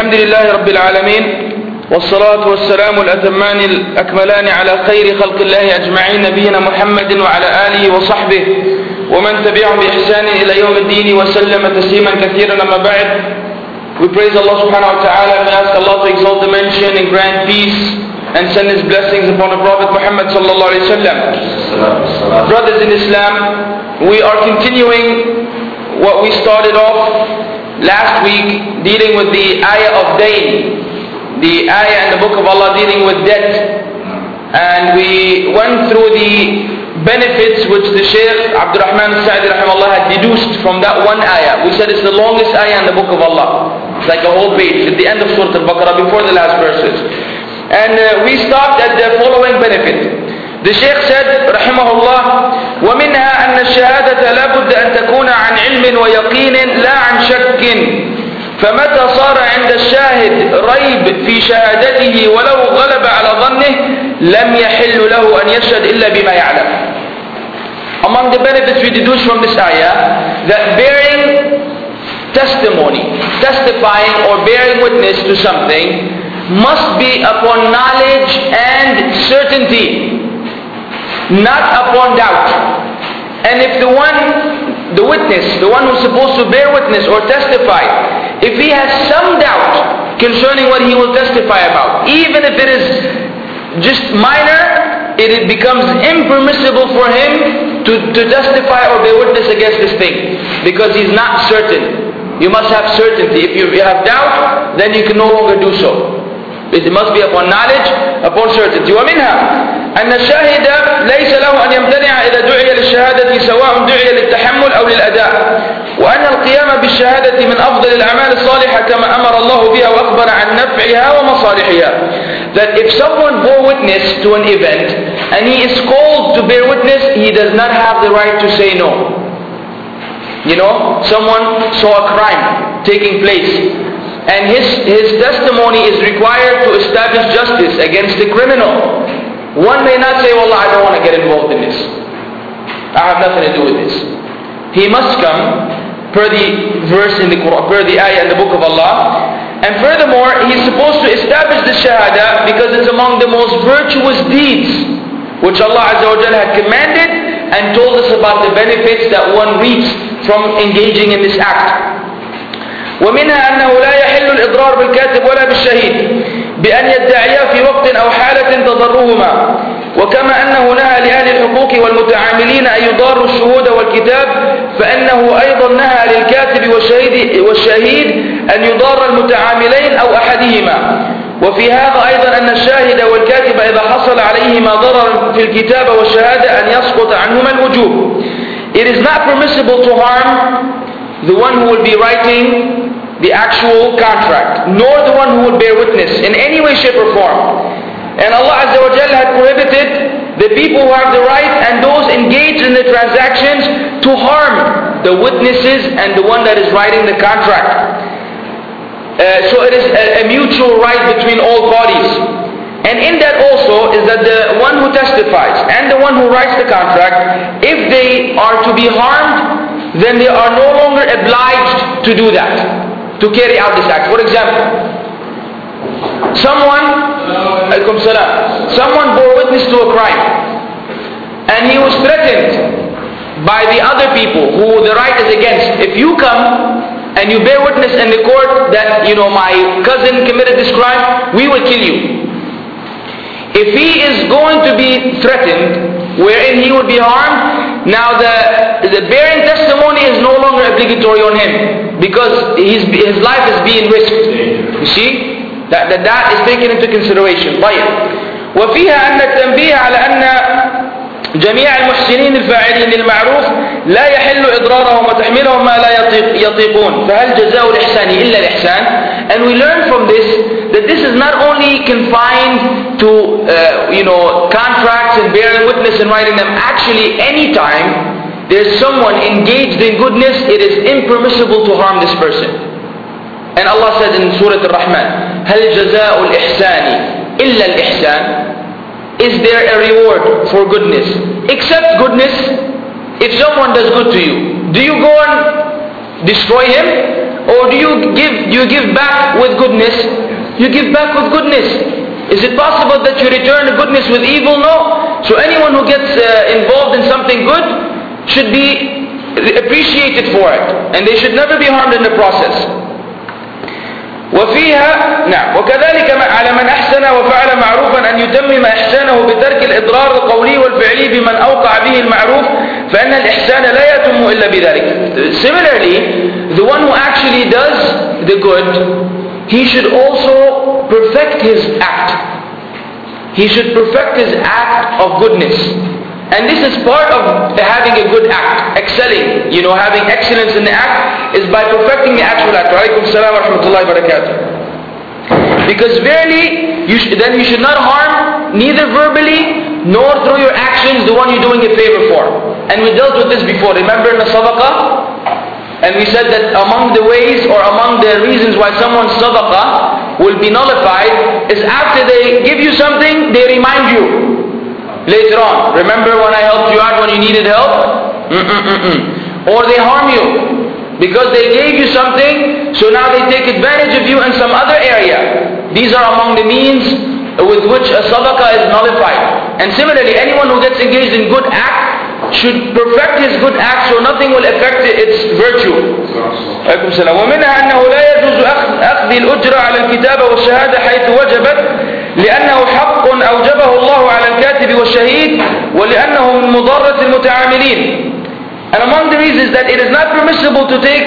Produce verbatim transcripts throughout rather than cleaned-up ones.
الحمد لله رب العالمين والصلاة والسلام الأتمان الأكملان على خير خلق الله أجمعين نبينا محمد وعلى آله وصحبه ومن تبعهم بإحسان إلى يوم الدين وسلم تسليما كثيرا. أما بعد, we praise Allah subhanahu wa ta'ala and ask Allah to exalt the mention and grant peace and send His blessings upon the Prophet Muhammad sallallahu alayhi wa sallam. Brothers in Islam, we are continuing what we started off last week, dealing with the ayah of dayn, the ayah in the book of Allah dealing with debt. And we went through the benefits which the Shaykh Abdul Rahman al-Sa'di rahimahullah had deduced from that one ayah. We said it's the longest ayah in the book of Allah. It's like a whole page at the end of Surah Al-Baqarah before the last verses. And uh, we stopped at the following benefit. The Shaykh said rahimahullah, وَمِنْهَا أَنَّ الشَّهَادَةَ لَا بُدَّ أَن تَكُونَ عَنْ عِلْمٍ وَيَقِينٍ لَا عَنْ شَكٍّ فمتى صار عند الشاهد ريب في شهادته ولو غلب على ظنه لم يحل له أن يشهد إلا بما يعلم. Among the benefits we deduce from this ayah, that bearing testimony, testifying or bearing witness to something must be upon knowledge and certainty, not upon doubt. And if the one, the witness, the one who's supposed to bear witness or testify, if he has some doubt concerning what he will testify about, even if it is just minor, it becomes impermissible for him to, to testify or bear witness against this thing, because he's not certain. You must have certainty. If you have doubt, then you can no longer do so. It must be upon knowledge, upon certainty. ومنها أن الشاهد ليس له أن يمتنع إذا دعي للشهادة سواء دعي للتحمل أو للأداء، وأن القيام بالشهادة من أفضل الأعمال الصالحة كما أمر الله بها وأخبر عن نفعها ومصالحها. That if someone bore witness to an event and he is called to bear witness, he does not have the right to say no. You know, someone saw a crime taking place, and his, his testimony is required to establish justice against the criminal. One may not say, well, I don't want to get involved in this. I have nothing to do with this. He must come per the verse in the Quran, per the ayah in the book of Allah. And furthermore, he's supposed to establish the shahada because it's among the most virtuous deeds which Allah Azza wa Jalla had commanded and told us about the benefits that one reaps from engaging in this act. ومنها أنه لا يحل الإضرار بالكاتب ولا بالشهيد بأن يدعيا في وقت أو حالة تضرهما، وكما أنه نهى لأهل الحقوق والمتعاملين أن يضاروا الشهود والكتاب، فإنه أيضا نهى للكاتب والشهيد, والشهيد أن يضار المتعاملين أو أحدهما. وفي هذا أيضا أن الشاهد والكاتب إذا حصل عليهما ضرر في الكتابة والشهادة أن يسقط عنهما الوجوب. It is not permissible to harm the one who will be writing the actual contract, nor the one who will bear witness in any way, shape or form. And Allah Azza wa Jalla had prohibited the people who have the right and those engaged in the transactions to harm the witnesses and the one that is writing the contract. Uh, so it is a, a mutual right between all parties. And in that also is that the one who testifies and the one who writes the contract, if they are to be harmed, then they are no longer obliged to do that, to carry out this act. For example, someone, someone bore witness to a crime, and he was threatened by the other people who the right is against. If you come and you bear witness in the court that, you know, my cousin committed this crime, we will kill you. If he is going to be threatened, wherein he would be harmed, now the, the bearing testimony is no longer obligatory on him, because his, his life is being risked. You see? That, that, that is taken into consideration. طيب. وفيها أن التنبيه على أن جميع المحسنين الفاعلين للمعروف لا يحل إضرارهم وتحميلهم ما لا يطيق يطيقون فهل جزاء الإحسان إلا الإحسان. And we learn from this that this is not only confined to uh, you know contracts and bearing witness and writing them. Actually, anytime there's someone engaged in goodness, it is impermissible to harm this person. And Allah says in Surah Al-Rahman, هل جزاء الإحسان إلا الإحسان. Is there a reward for goodness except goodness? If someone does good to you, do you go and destroy him? or do you give, do you give back with goodness? You give back with goodness. Is it possible that you return goodness with evil? No. So anyone who gets uh, involved in something good should be appreciated for it, and they should never be harmed in the process. وفيها نعم وكذلك على من أحسن وفعل معروفا أن يتمم إحسانه بترك الإضرار القولي والفعلي بمن أوقع به المعروف فإن الإحسان لا يتم إلا بذلك. Similarly, the one who actually does the good, he should also perfect his act. He should perfect his act of goodness. And this is part of having a good act, excelling, you know, having excellence in the act is by perfecting the actual act. Walaikum salam wa rahmatullahi wa barakatuh. Because verily, you sh- then you should not harm, neither verbally, nor through your actions, the one you're doing a favor for. And we dealt with this before. Remember in the sadaqah? And we said that among the ways or among the reasons why someone's sadaqah will be nullified is after they give you something, they remind you. Later on, remember when I helped you out when you needed help? Mm-mm-mm-mm. Or they harm you because they gave you something, so now they take advantage of you in some other area. These are among the means with which a sadaqah is nullified. And similarly, anyone who gets engaged in good act should perfect his good act so nothing will affect its virtue. ومنها أنه لا يجوز أخذ الأجرة على الكتابة والشهادة حيث وجبت لأنه حق أوجبه الله على الكاتب والشهيد ولأنه من مضرة المتعاملين. And among the reasons that it is not permissible to take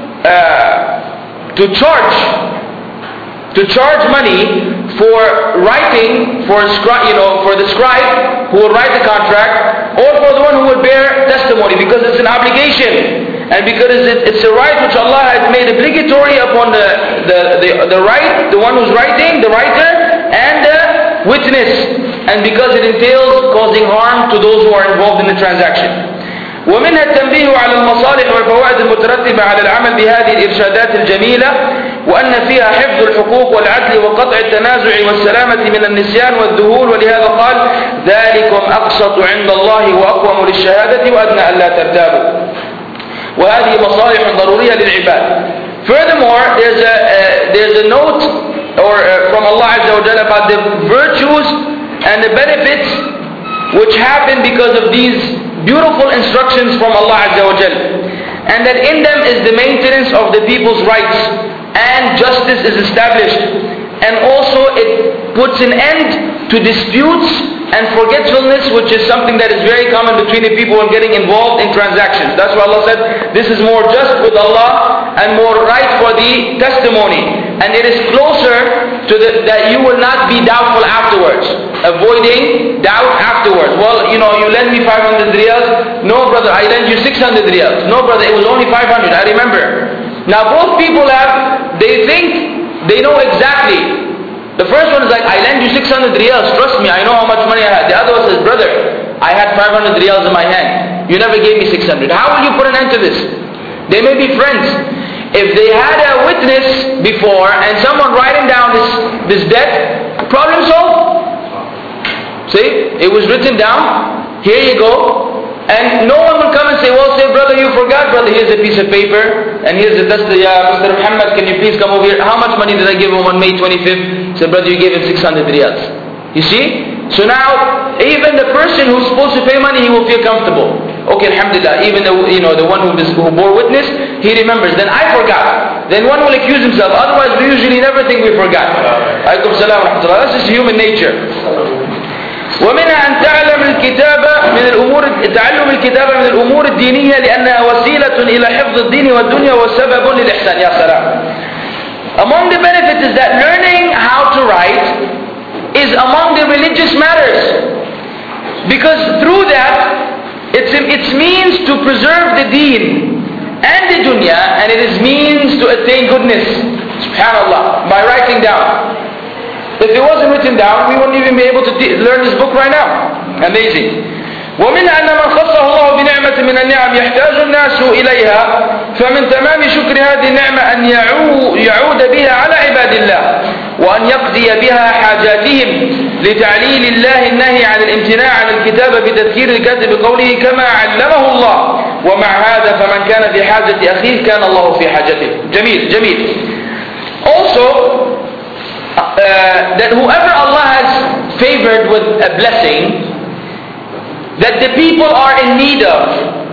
uh, to charge to charge money for writing for scribe, you know, for the scribe who will write the contract, or for the one who will bear testimony, because it's an obligation. And because it's a right which Allah has made obligatory upon the, the, the, the right, the one who's writing, the writer, and the witness. And because it entails causing harm to those who are involved in the transaction. ومنها التنبيه على المصالح والفوائد المترتبة على العمل بهذه الإرشادات الجميلة وأن فيها حفظ الحقوق والعدل وقطع التنازع والسلامة من النسيان والذهول ولهذا قال ذلكم أقسط عند الله وأقوم للشهادة وأدنى ألا ترتابوا. وهذه مصالح ضرورية للعباد. Furthermore, there's a uh, there's a note or uh, from Allah Azza wa Jalla about the virtues and the benefits which happen because of these beautiful instructions from Allah Azza wa Jalla, and that in them is the maintenance of the people's rights and justice is established, and also it puts an end to disputes and forgetfulness, which is something that is very common between the people when getting involved in transactions. That's why Allah said this is more just with Allah and more right for the testimony, and it is closer to the, that you will not be doubtful afterwards, avoiding doubt afterwards. Well, you know, you lend me five hundred riyals. No brother, I lend you six hundred riyals. No brother, it was only five hundred, I remember. Now both people have, they think they know exactly. The first one is like, I lend you six hundred riyals, trust me, I know how much money I had. The other one says, brother, I had five hundred riyals in my hand, you never gave me six hundred. How will you put an end to this? They may be friends. If they had a witness before and someone writing down this, this debt, problem solved. See, it was written down, here you go, and no one will come and say, well, say, brother, you forgot, brother, here's a piece of paper, and here's the, that's the, uh, Mister Muhammad, can you please come over here? How much money did I give him on May twenty-fifth? He said, brother, you gave him six hundred riyals. You see? So now, even the person who's supposed to pay money, he will feel comfortable. Okay, alhamdulillah, even the, you know, the one who, who bore witness, he remembers. Then I forgot. Then one will accuse himself. Otherwise, we usually never think we forgot. Alaykum salam wa rahmatullah. This is human nature. ومنها أن تعلم الكتابة من الأمور تعلم الكتابة من الأمور الدينية لأنها وسيلة إلى حفظ الدين والدنيا وسبب للإحسان. يا سلام. Among the benefits is that learning how to write is among the religious matters, because through that it's its means to preserve the deen and the dunya, and it is means to attain goodness. Subhanallah, by writing down. If it wasn't written down, we wouldn't even be able to learn this book right now. Amazing. ومن أن من خصه الله بنعمة من النعم يحتاج الناس إليها فمن تمام شكر هذه النعمة أن يعود بها على عباد الله وأن يقضي بها حاجاتهم لتعليل الله النهي عن الامتناع عن الكتابة بتذكير الكاتب بقوله كما علمه الله ومع هذا فمن كان في حاجة أخيه كان الله في حاجته. جميل, جميل. Also, uh, that whoever Allah has favored with a blessing that the people are in need of,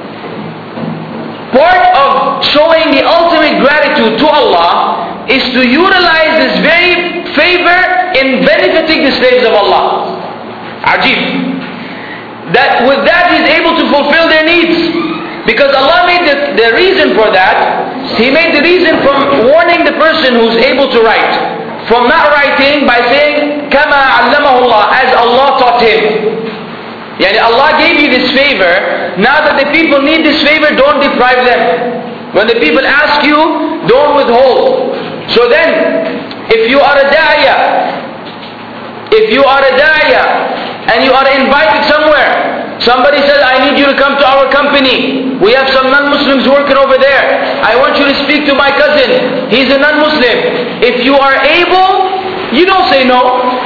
part of showing the ultimate gratitude to Allah is to utilize this very favor in benefiting the slaves of Allah. Ajib. That with that He's able to fulfill their needs. Because Allah made the, the reason for that, He made the reason from warning the person who's able to write from not writing by saying كَمَا عَلَّمَهُ اللَّهُ, as Allah taught him. Yani Allah gave you this favor. Now that the people need this favor, don't deprive them. When the people ask you, don't withhold. So then, if you are a da'iyah, if you are a da'iyah and you are invited somewhere, somebody says, I need you to come to our company. We have some non-Muslims working over there. I want you to speak to my cousin. He's a non-Muslim. If you are able, you don't say no.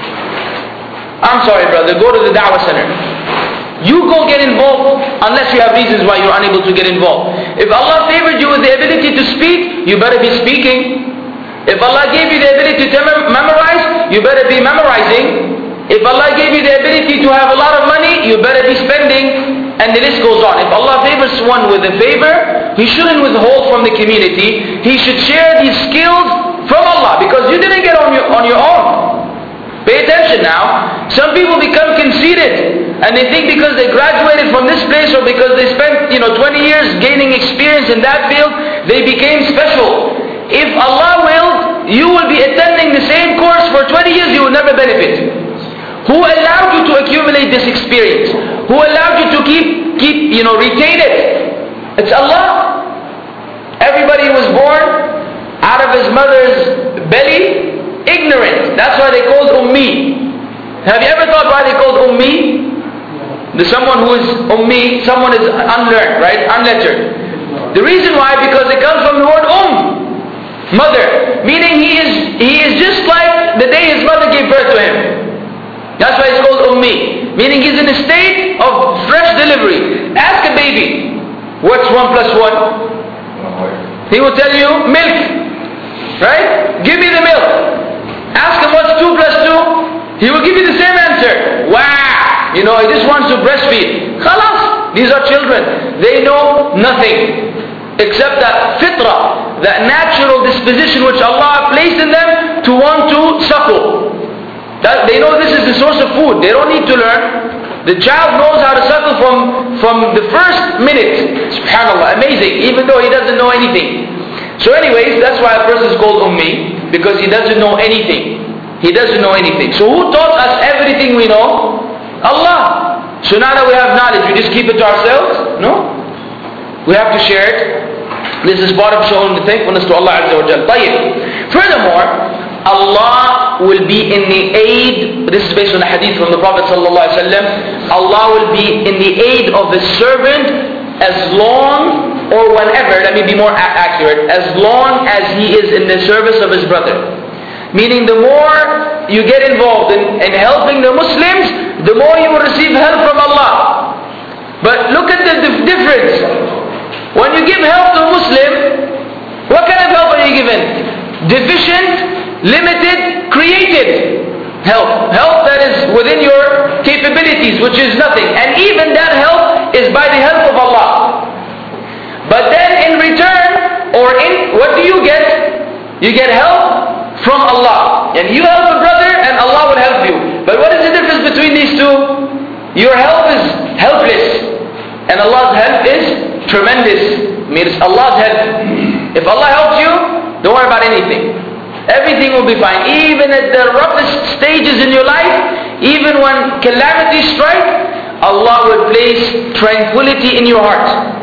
I'm sorry brother, go to the da'wah center. You go get involved unless you have reasons why you're unable to get involved. If Allah favored you with the ability to speak, you better be speaking. If Allah gave you the ability to mem- memorize, you better be memorizing. If Allah gave you the ability to have a lot of money, you better be spending, and the list goes on. If Allah favors one with a favor, He shouldn't withhold from the community. He should share these skills from Allah, because you didn't get on your, on your own. Pay attention now. Some people become conceited and they think because they graduated from this place or because they spent, you know, twenty years gaining experience in that field, they became special. If Allah willed, you will be attending the same course for twenty years, you will never benefit. Who allowed you to accumulate this experience? Who allowed you to keep, keep, you know, retain it? It's Allah. Everybody was born out of his mother's belly ignorant. That's why they called Ummi. Have you ever thought why they called Ummi? The someone who is Ummi, someone is unlearned, right? Unlettered. The reason why, because it comes from the word Um, mother, meaning he is he is just like the day his mother gave birth to him. That's why it's called Ummi, meaning he's in a state of fresh delivery. Ask a baby, what's one plus one? He will tell you milk, right? Give me the milk. Ask him what's two plus two, he will give you the same answer. Wow! You know, he just wants to breastfeed. Khalas! These are children. They know nothing except that fitrah, that natural disposition which Allah placed in them to want to suckle. That they know this is the source of food. They don't need to learn. The child knows how to suckle from, from the first minute. SubhanAllah, amazing, even though he doesn't know anything. So anyways, that's why a person is called Ummi. Because he doesn't know anything. He doesn't know anything. So who taught us everything we know? Allah. So now that we have knowledge, we just keep it to ourselves? No. We have to share it. This is part of showing the thankfulness to Allah Azza wa Jal. Furthermore, Allah will be in the aid, this is based on the hadith from the Prophet Sallallahu Alaihi Wasallam, Allah will be in the aid of His servant as long or whenever, let me be more accurate, as long as he is in the service of his brother. Meaning the more you get involved in, in helping the Muslims, the more you will receive help from Allah. But look at the dif- difference. When you give help to a Muslim, what kind of help are you given? Deficient, limited, created help. Help that is within your capabilities, which is nothing. And even that help is by the help of Allah. But then in return, or in, what do you get? You get help from Allah. And you help a brother and Allah will help you. But what is the difference between these two? Your help is helpless. And Allah's help is tremendous. I mean, it's Allah's help. If Allah helps you, don't worry about anything. Everything will be fine. Even at the roughest stages in your life, even when calamities strike, Allah will place tranquility in your heart.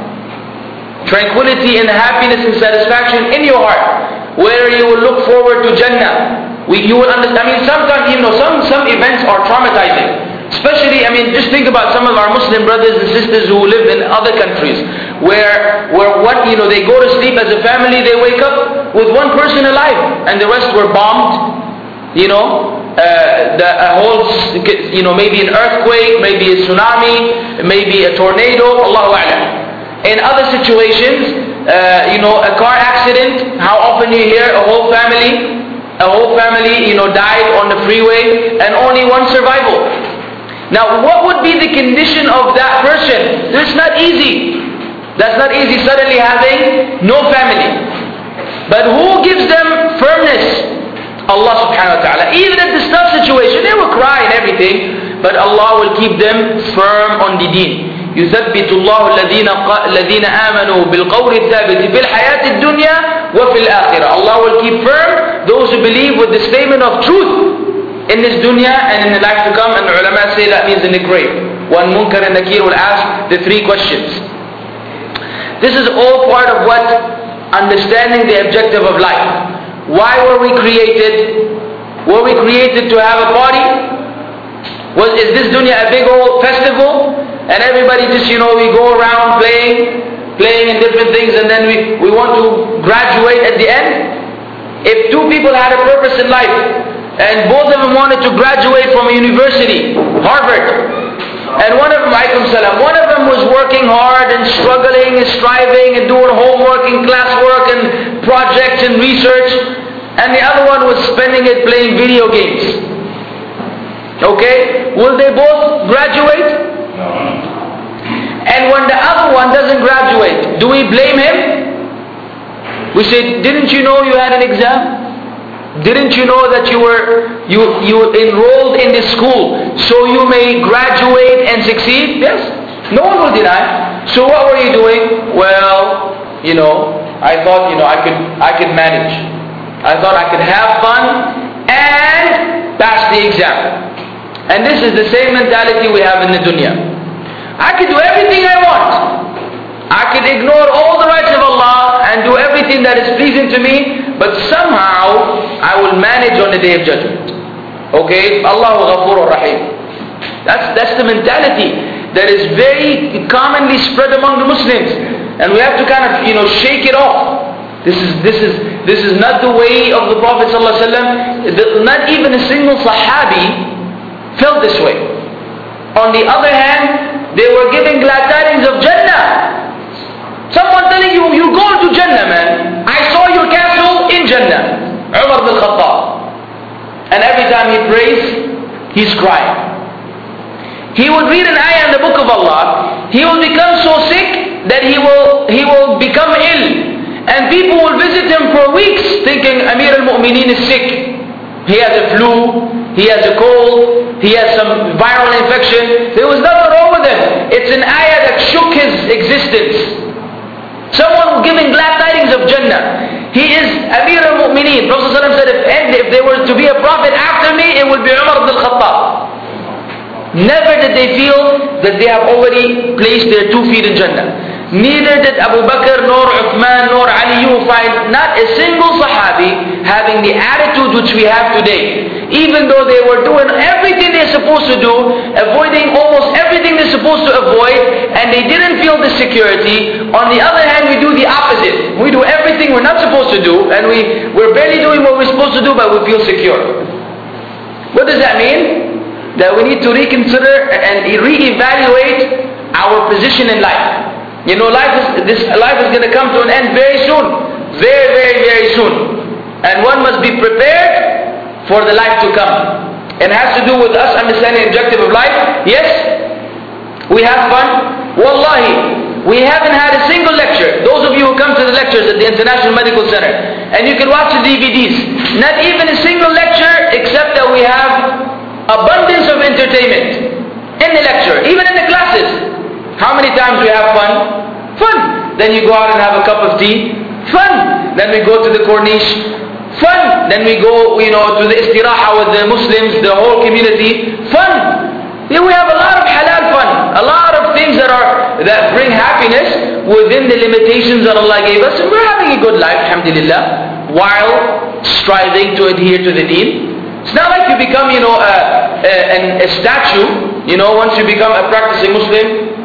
Tranquility and happiness and satisfaction in your heart, where you will look forward to Jannah. We, you will understand. I mean, sometimes, you know, some, some events are traumatizing. Especially, I mean, just think about some of our Muslim brothers and sisters who live in other countries, where, where what, you know, they go to sleep as a family, they wake up with one person alive, and the rest were bombed, you know, uh, the a whole, you know, maybe an earthquake, maybe a tsunami, maybe a tornado, Allahu A'lam. In other situations, uh, you know, a car accident, how often you hear a whole family, a whole family, you know, died on the freeway and only one survival. Now, what would be the condition of that person? It's not easy. That's not easy, suddenly having no family. But who gives them firmness? Allah subhanahu wa ta'ala. Even at this tough situation, they will cry and everything, but Allah will keep them firm on the deen. يثبت الله الذين الذين آمنوا بالقول الثابت في الحياة الدنيا وفي الآخرة. Allah will keep firm those who believe with the statement of truth in this dunya and in the life to come. And the ulama say that means in the grave. One Munkar and Nakir will ask the three questions. This is all part of what? Understanding the objective of life. Why were we created? Were we created to have a party? Was, is this dunya a big old festival? And everybody just, you know, we go around playing, playing in different things, and then we, we want to graduate at the end? If two people had a purpose in life, and both of them wanted to graduate from a university, Harvard, and one of them, Aikum Salam, one of them was working hard and struggling and striving and doing homework and classwork and projects and research, and the other one was spending it playing video games. Okay? Will they both graduate? And when the other one doesn't graduate, do we blame him? We say, didn't you know you had an exam? Didn't you know that you were you you enrolled in this school so you may graduate and succeed? Yes. No one will deny. So what were you doing? Well, you know, I thought, you know, I could I could manage. I thought I could have fun and pass the exam. And this is the same mentality we have in the dunya. I could do everything I want. I could ignore all the rights of Allah and do everything that is pleasing to me, but somehow I will manage on the Day of Judgment. Okay? Allahu Ghafur Rahim. That's, that's the mentality that is very commonly spread among the Muslims. And we have to kind of, you know, shake it off. This is, this is, this is not the way of the Prophet ﷺ. Not even a single Sahabi felt this way. On the other hand, they were giving glad tidings of Jannah. Someone telling you, you're going to Jannah, man. I saw your castle in Jannah. Umar bin Khattab. And every time he prays, he's crying. He would read an ayah in the book of Allah. He will become so sick that he will, he will become ill. And people will visit him for weeks thinking Amir al-Mu'mineen is sick. He has a flu, he has a cold, he has some viral infection. There was nothing wrong with him. It's an ayah that shook his existence. Someone giving glad tidings of Jannah. He is Amir al-Mu'mineen. Prophet ﷺ said, if, if there were to be a prophet after me, it would be Umar ibn al-Khattab. Never did they feel that they have already placed their two feet in Jannah. Neither did Abu Bakr, nor Uthman, nor Ali. You will find not a single Sahabi having the attitude which we have today. Even though they were doing everything they're supposed to do, avoiding almost everything they're supposed to avoid, and they didn't feel the security. On the other hand, we do the opposite. We do everything we're not supposed to do, and we, we're barely doing what we're supposed to do, but we feel secure. What does that mean? That we need to reconsider and re-evaluate our position in life. You know, life is, this life is going to come to an end very soon. Very, very, very soon. And one must be prepared for the life to come. It has to do with us understanding the objective of life. Yes, we have fun. Wallahi, we haven't had a single lecture. Those of you who come to the lectures at the International Medical Center, and you can watch the D V Ds, not even a single lecture except that we have abundance of entertainment in the lecture, even in the classes. How many times we have fun? Fun. Then you go out and have a cup of tea. Fun. Then we go to the Corniche. Fun. Then we go, you know, to the istiraha with the Muslims, the whole community. Fun. Here we have a lot of halal fun. A lot of things that are that bring happiness within the limitations that Allah gave us. And we're having a good life, alhamdulillah, while striving to adhere to the deen. It's not like you become, you know, a, a, a statue. You know, once you become a practicing Muslim.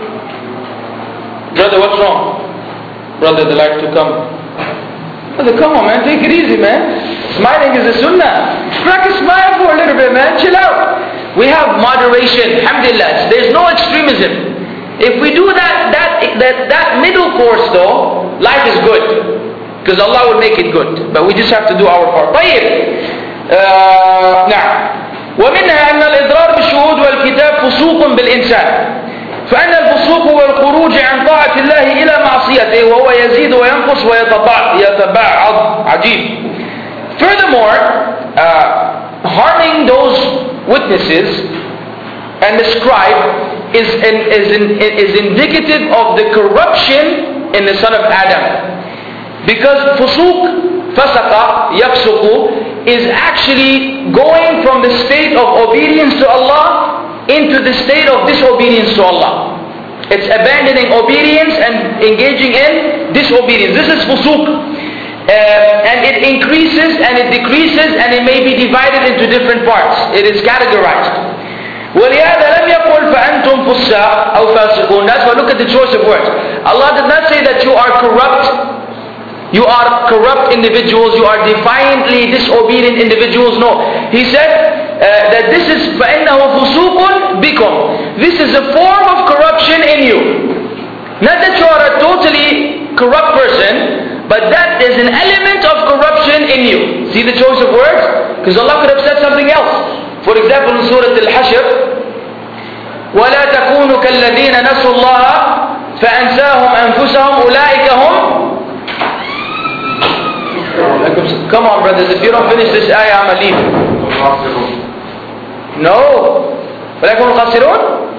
Brother, what's wrong? Brother, the life to come. Brother, come on, man. Take it easy, man. Smiling is a sunnah. Crack a smile for a little bit, man. Chill out. We have moderation. Alhamdulillah. There's no extremism. If we do that, that, that, that middle course though, life is good. Because Allah will make it good. But we just have to do our part. طيب. آه نعم. ومنها أن الإضرار بالشهود والكتاب فسوق بالإنسان. فأن الفسوق هو الخروج عن طاعة الله إلى معصيته وهو يزيد وينقص ويتباعد. عجيب. Furthermore, uh, harming those witnesses and the scribe is, in, is, in, is indicative of the corruption in the son of Adam. Because fusuq, fasaqa, yafsuqu, is actually going from the state of obedience to Allah into the state of disobedience to Allah. It's abandoning obedience and engaging in disobedience. This is fusuq. Uh, and it increases and it decreases and it may be divided into different parts. It is categorized. وَلِهَذَا لَمْ يَقُلْ فَأَنْتُمْ فُسَّاقٌ أَوْ فَاسِقُونَ. That's why look at the choice of words. Allah did not say that you are corrupt. You are corrupt individuals. You are defiantly disobedient individuals. No. He said uh, that this is فَإِنَّهُ فُسُوقٌ بِكُمْ. This is a form of corruption in you. Not that you are a totally corrupt person, but that is an element of corruption in you. See the choice of words? Because Allah could have said something else. For example, in Surah Al-Hashr, وَلَا تَكُونُوا كَالَّذِينَ نَسُوا اللَّهَ فَأَنْسَاهُمْ أَنفُسَهُمْ أُولَٰئِكَ هُمْ. Come on, brothers, if you don't finish this ayah, I'm going to leave. No. وَلَا يَكُونُوا الْخَاسِرُونَ?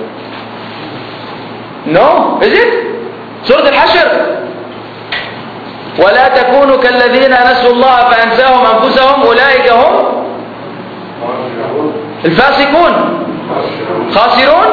No. Is it? Surah Al-Hashr. ولا تكونوا كالذين نسوا الله فأنساهم أنفسهم أولئك هم الفاسقون خاسرون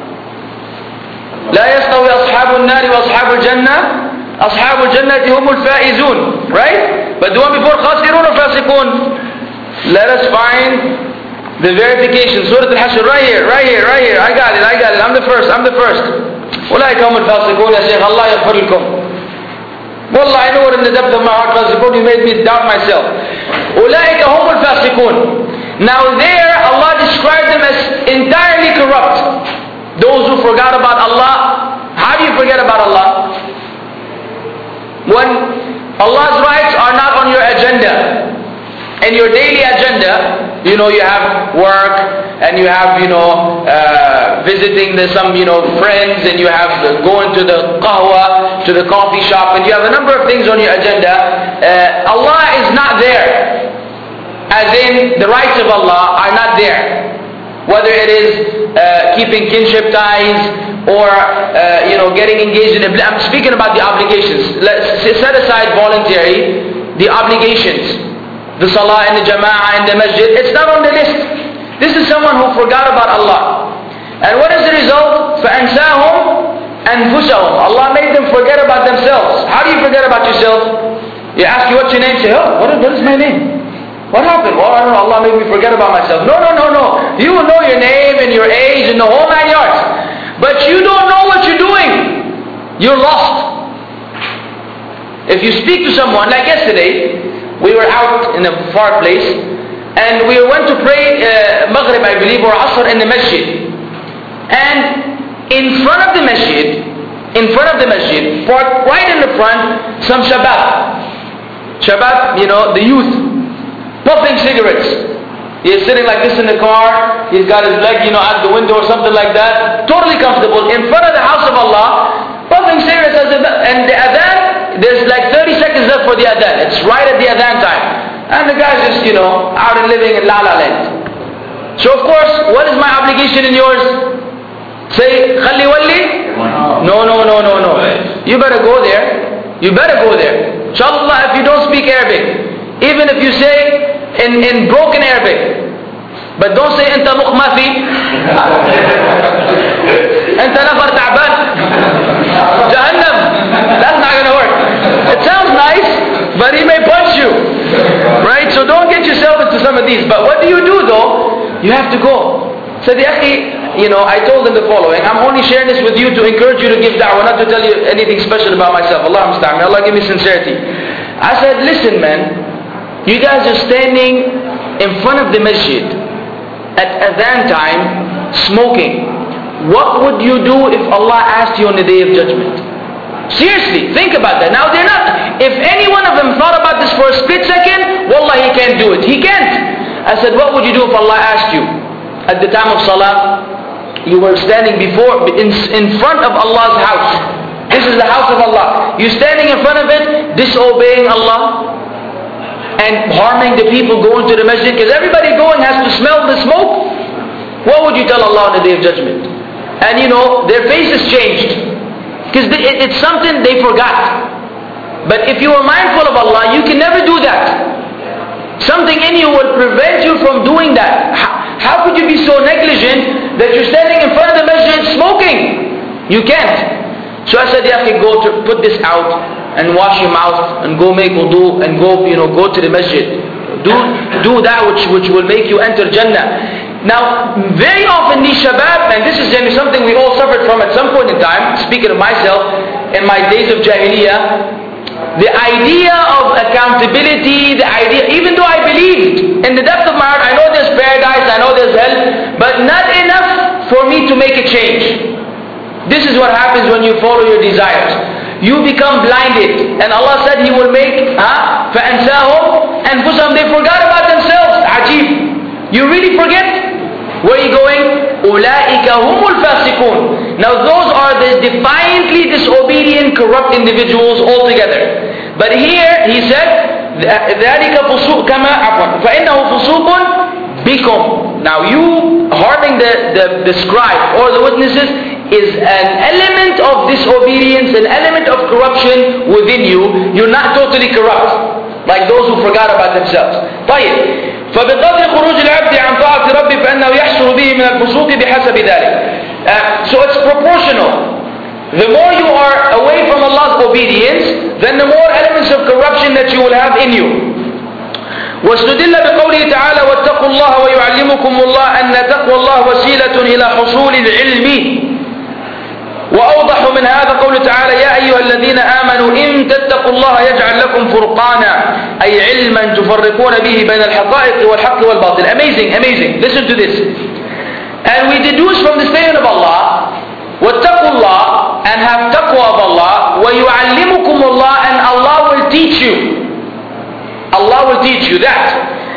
لا يستوي أصحاب النار وأصحاب الجنة أصحاب الجنة هم الفائزون. Right? But the one before خاسرون or فاسقون? Let us find the verification. Surah Al-Hashr, right here, right here, right here. I got it, I got it. I'm the first, I'm the first. أولئك هم الفاسقون يا شيخ الله يغفر لكم. Wallah, I know it in the depth of my heart, Fasiqun, you made me doubt myself. أولئك هم الفاسقون. Now there, Allah described them as entirely corrupt. Those who forgot about Allah. How do you forget about Allah? When Allah's rights are not on your agenda. And your daily agenda, you know, you have work, and you have, you know, uh, visiting the, some, you know, friends, and you have the, going to the qahwa, to the coffee shop, and you have a number of things on your agenda. Uh, Allah is not there. As in, the rights of Allah are not there. Whether it is uh, keeping kinship ties, or, uh, you know, getting engaged in, I'm speaking about the obligations. Let's set aside voluntary, the obligations. The salah and the jama'ah and the masjid, it's not on the list. This is someone who forgot about Allah. And what is the result? فَأَنْسَاهُمْ أَنفُسَهُمْ. Allah made them forget about themselves. How do you forget about yourself? You ask you what's your name, say, oh, what is, what is my name? What happened? Well, I don't know, Allah made me forget about myself. No, no, no, no. You will know your name and your age and the whole nine yards. But you don't know what you're doing. You're lost. If you speak to someone, like yesterday, we were out in a far place, and we went to pray uh, Maghrib, I believe, or Asr in the masjid. And in front of the masjid, in front of the masjid, parked right in the front, some shabab. Shabab, you know, the youth, puffing cigarettes. He's sitting like this in the car, he's got his leg, you know, out the window or something like that, totally comfortable, in front of the house of Allah, puffing cigarettes, as the, and the adhan, there's like thirty seconds left for the adhan. It's right at the adhan time. And the guy's just, you know, out and living in La La Land. So of course, what is my obligation and yours? Say, Khalli Walli? No, no, no, no, no. You better go there. You better go there. Inshallah, if you don't speak Arabic, even if you say in, in broken Arabic, but don't say Enta mukh ma fi. Enta nafar ta'ban. Jahannam. That's not going to work. It sounds nice, but he may punch you. Right? So don't get yourself into some of these. But what do you do though? You have to go. So the akhi, you know, I told him the following. I'm only sharing this with you to encourage you to give da'wah, not to tell you anything special about myself. Allah musta'an. Allah give me sincerity. I said, listen man, you guys are standing in front of the masjid at adhan time, smoking, what would you do if Allah asked you on the Day of Judgment? Seriously, think about that. Now they're not, if any one of them thought about this for a split second, wallah, he can't do it. He can't. I said, what would you do if Allah asked you? At the time of Salah, you were standing before, in, in front of Allah's house. This is the house of Allah. You're standing in front of it, disobeying Allah, and harming the people going to the masjid, because everybody going has to smell the smoke. What would you tell Allah on the Day of Judgment? And you know, their faces changed. Because it, it's something they forgot. But if you are mindful of Allah, you can never do that. Something in you will prevent you from doing that. How, how could you be so negligent that you're standing in front of the masjid smoking? You can't. So I said, yeah, okay, go to put this out and wash your mouth and go make wudu and go, you know, go to the masjid. Do do that which which will make you enter Jannah. Now, very often these shabab, and this is something we all suffered from at some point in time, speaking of myself, in my days of Jahiliyyah, the idea of accountability, the idea, even though I believed in the depth of my heart, I know there's paradise, I know there's hell, but not enough for me to make a change. This is what happens when you follow your desires. You become blinded. And Allah said He will make, huh? فَأَنْسَاهُمْ أَنفُسَهُمْ. They forgot about themselves. Ajib. You really forget? Where are you going? أُولَٰئِكَ هُمُ الْفَاسِقُونَ. Now those are the defiantly disobedient, corrupt individuals altogether. But here He said, ذَلِكَ فُسُوقٌ كَمَا عَفْوًا فَإِنَّهُ فُسُوقٌ بِكُمْ. Now you harming the, the, the scribe or the witnesses is an element of disobedience, an element of corruption within you. You're not totally corrupt, like those who forgot about themselves. طيب. فبقدر خروج العبد عن طاعة ربه فإنه يحصل به من الفسوق بحسب ذلك. Uh, so it's proportional. The more you are away from Allah's obedience, then the more elements of corruption that you will have in you. واستدل بقوله تعالى واتقوا الله ويعلمكم الله أن تقوى الله وسيلة إلى حصول العلم. وأوضح من هذا قوله تعالى يا أيها الذين آمنوا إن تتقوا الله يجعل لكم فرقانا أي علما تفرقون به بين الحقائق والحق والباطل. Amazing, amazing. Listen to this. And we deduce from the statement of Allah واتقوا الله, and have taqwa of Allah, ويعلمكم الله, and Allah will teach you. Allah will teach you that.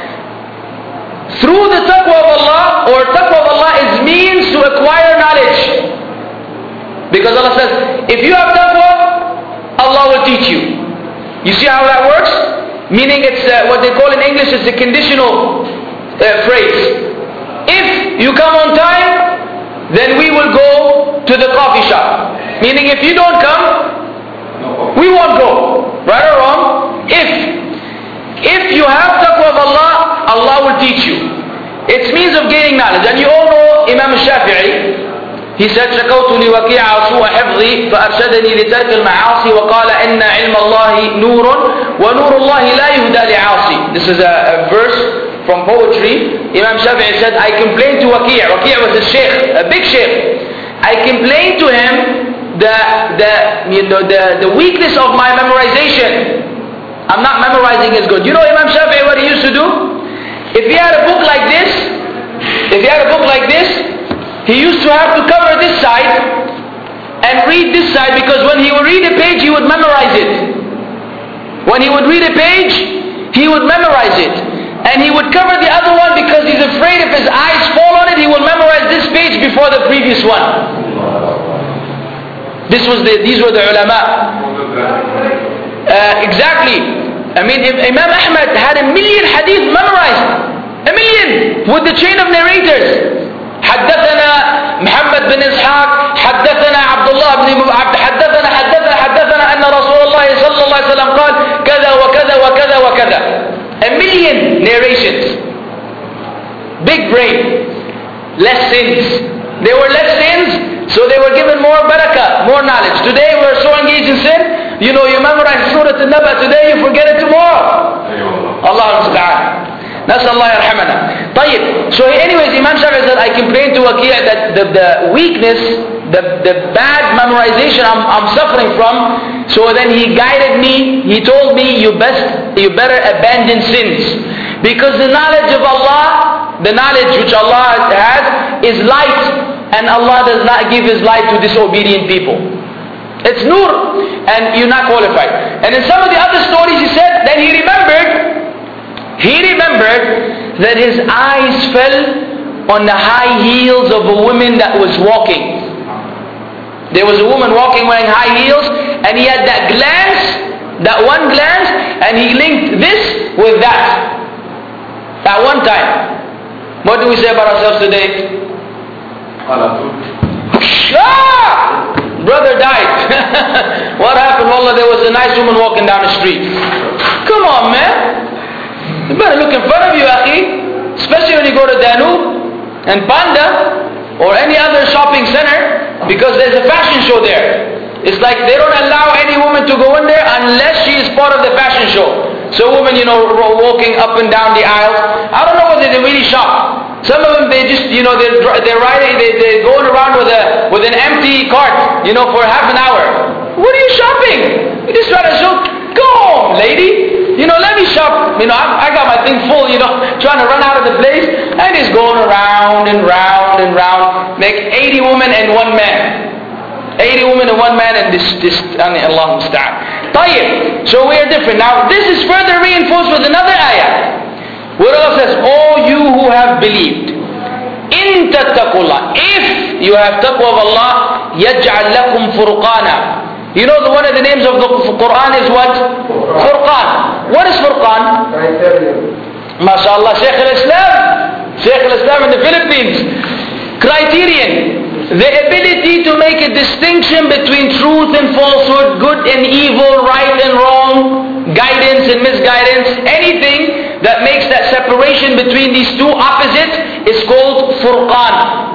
Through the taqwa of Allah, or taqwa of Allah is means to acquire knowledge. Because Allah says, if you have taqwa, Allah will teach you. You see how that works? Meaning it's uh, what they call in English is a conditional uh, phrase. If you come on time, then we will go to the coffee shop. Meaning if you don't come, we won't go. Right or wrong? If. If you have taqwa of Allah, Allah will teach you. It's means of gaining knowledge. And you all know Imam Shafi'i. He said, شكوت لوكيع سوء حفظي فأرشدني لترك المعاصي وقال إن علم الله نور ونور الله لا يهدى لعاصي. This is a, a verse from poetry. Imam Shafi'i said, I complained to Waki'. Waki' was a sheikh, a big sheikh. I complained to him the, the, you know, the, the weakness of my memorization. I'm not memorizing as good. You know Imam Shafi'i what he used to do? If he had a book like this, if he had a book like this, he used to have to cover this side and read this side, because when he would read a page, he would memorize it. When he would read a page, he would memorize it. And he would cover the other one because he's afraid if his eyes fall on it, he will memorize this page before the previous one. This was the, these were the ulama. Uh, exactly. I mean, Imam Ahmad had a million hadith memorized. A million! With the chain of narrators. حدثنا محمد بن إسحاق حدثنا عبد الله بن عبد حدثنا حدثنا حدثنا أن رسول الله صلى الله عليه وسلم قال كذا وكذا وكذا وكذا. A million narrations. Big brain. Less sins. They were less sins, so they were given more barakah, more knowledge. Today we're so engaged in sin, you know, you memorize Surah An-Naba today, you forget it tomorrow. Allah Ta'ala. نسأل الله يرحمنا. طيب. So anyways, Imam Shafi'i said, I complained to Waki' that the, the weakness, the, the bad memorization I'm, I'm suffering from. So then he guided me, he told me, you best, you better abandon sins. Because the knowledge of Allah, the knowledge which Allah has, is light. and Allah does not give His light to disobedient people. It's nur, and you're not qualified. And in some of the other stories he said, then he remembered, he remembered that his eyes fell on the high heels of a woman that was walking. There was a woman walking wearing high heels, and he had that glance, that one glance, and he linked this with that. At one time. What do we say about ourselves today? Ah! Brother died. What happened? Wallah, there was a nice woman walking down the street. Come on, man. You better look in front of you, akhi. Especially when you go to Danube and Panda or any other shopping center, because there's a fashion show there. It's like they don't allow any woman to go in there unless she is part of the fashion show. So women, you know, walking up and down the aisles. I don't know whether they really shop. Some of them, they just, you know, they're, they're riding, they, they're going around with a with an empty cart, you know, for half an hour. What are you shopping? You just trying to show, go home, lady. You know, let me shop. You know, I, I got my thing full, you know, trying to run out of the place. And he's going around and round and round. Make eighty women and one man. eighty women and one man, and this, this, Allah musta'an. Tayyib. So we are different. Now, this is further reinforced with another ayah. Where Allah says, "O you who have believed, in tattaqullah, if you have taqwa of Allah, yaj'al lakum furqana." You know the one of the names of the Quran is what? Furqan. What is Furqan? MashaAllah, Shaykh al-Islam. Shaykh al-Islam in the Philippines. Criterion. The ability to make a distinction between truth and falsehood, good and evil, right and wrong, guidance and misguidance, anything that makes that separation between these two opposites is called Furqan.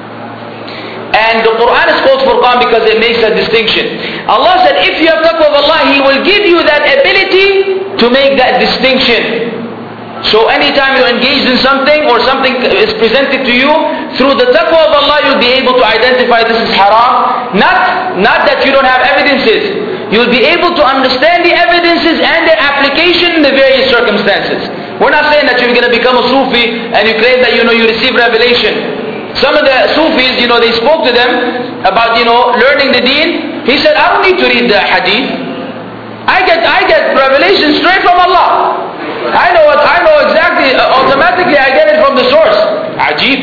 And the Quran is called Furqan because it makes a distinction. Allah said, if you have taqwa of Allah, He will give you that ability to make that distinction. So anytime you engage in something or something is presented to you, through the taqwa of Allah you'll be able to identify this is haram. Not, not that you don't have evidences. You'll be able to understand the evidences and their application in the various circumstances. We're not saying that you're going to become a Sufi and you claim that you know you receive revelation. Some of the Sufis, you know, they spoke to them about, you know, learning the deen. He said, I don't need to read the hadith. I get, I get revelation straight from Allah. I know what, I know exactly, uh, automatically I get it from the source. Ajib.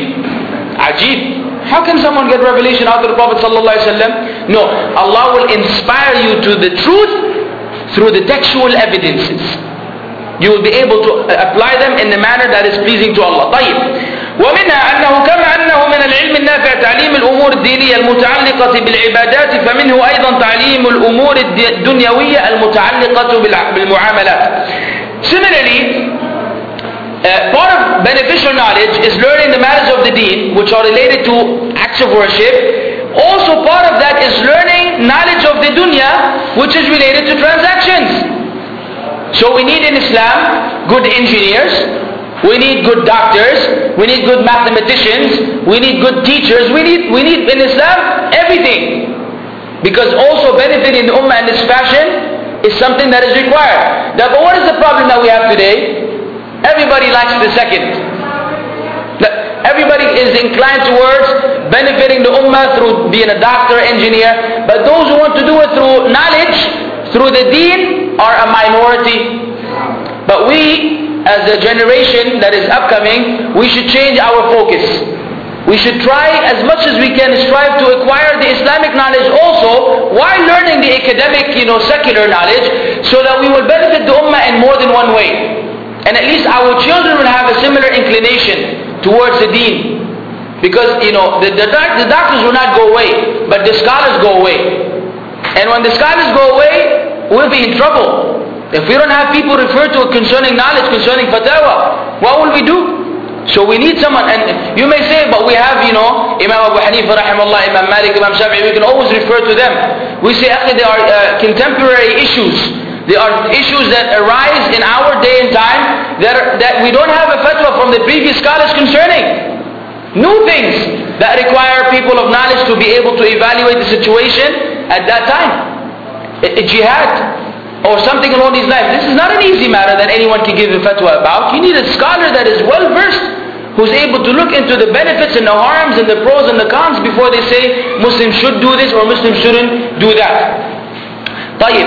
Ajib. How can someone get revelation out of the Prophet ﷺ? No, Allah will inspire you to the truth through the textual evidences. You will be able to apply them in a manner that is pleasing to Allah. طيب. ومنها أنه كما أنه من العلم النافع تعليم الأمور الدينية المتعلقة بالعبادات فمنه أيضا تعليم الأمور الدنيوية المتعلقة بالمعاملات. Similarly, uh, part of beneficial knowledge is learning the matters of the deen which are related to acts of worship. Also part of that is learning knowledge of the dunya which is related to transactions. So we need in Islam good engineers, we need good doctors, we need good mathematicians, we need good teachers, we need, we need in Islam everything. Because also benefiting the ummah in this fashion is something that is required. Now, but what is the problem that we have today? Everybody likes the second. Everybody is inclined towards benefiting the ummah through being a doctor, engineer, but those who want to do it through knowledge, through the deen, are a minority. But we, as a generation that is upcoming, we should change our focus. We should try as much as we can strive to acquire the Islamic knowledge also while learning the academic, you know, secular knowledge, so that we will benefit the ummah in more than one way. And at least our children will have a similar inclination towards the deen. Because, you know, the, the, the doctors will not go away, but the scholars go away. And when the scholars go away, we'll be in trouble. If we don't have people refer to it concerning knowledge, concerning fatwa, what will we do? So we need someone, and you may say, but we have, you know, Imam Abu Hanifa rahimahullah, Imam Malik, Imam Shafi'i, we can always refer to them. We say, actually, they are uh, contemporary issues. They are issues that arise in our day and time that, are, that we don't have a fatwa from the previous scholars concerning. New things that require people of knowledge to be able to evaluate the situation at that time. A, a jihad or something along these lines. This is not an easy matter that anyone can give a fatwa about. You need a scholar that is well versed who's able to look into the benefits and the harms and the pros and the cons before they say Muslims should do this or Muslims shouldn't do that. طيب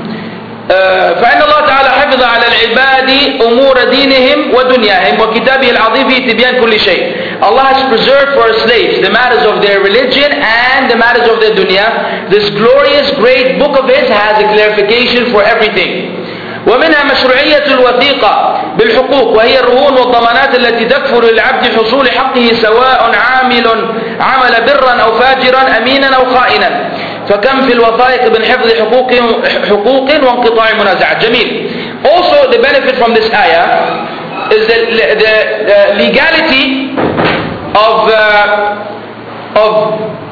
فإن الله تعالى حفظ على العباد أمور دينهم ودنياهم وكتابه العظيم في تبيان كل شيء. Allah has preserved for His slaves the matters of their religion and the matters of their dunya. This glorious great book of His has a clarification for everything. ومنها مشروعية الوثيقة بالحقوق وهي الرهون والضمانات التي تكفل للعبد حصول حقه سواء عامل عمل برا أو فاجرا أمينا أو خائنا. فكم في الوثائق من حفظ حقوق حقوق وانقطاع منازعات. جميل. Also the benefit from this ayah is the, the, the legality of uh, of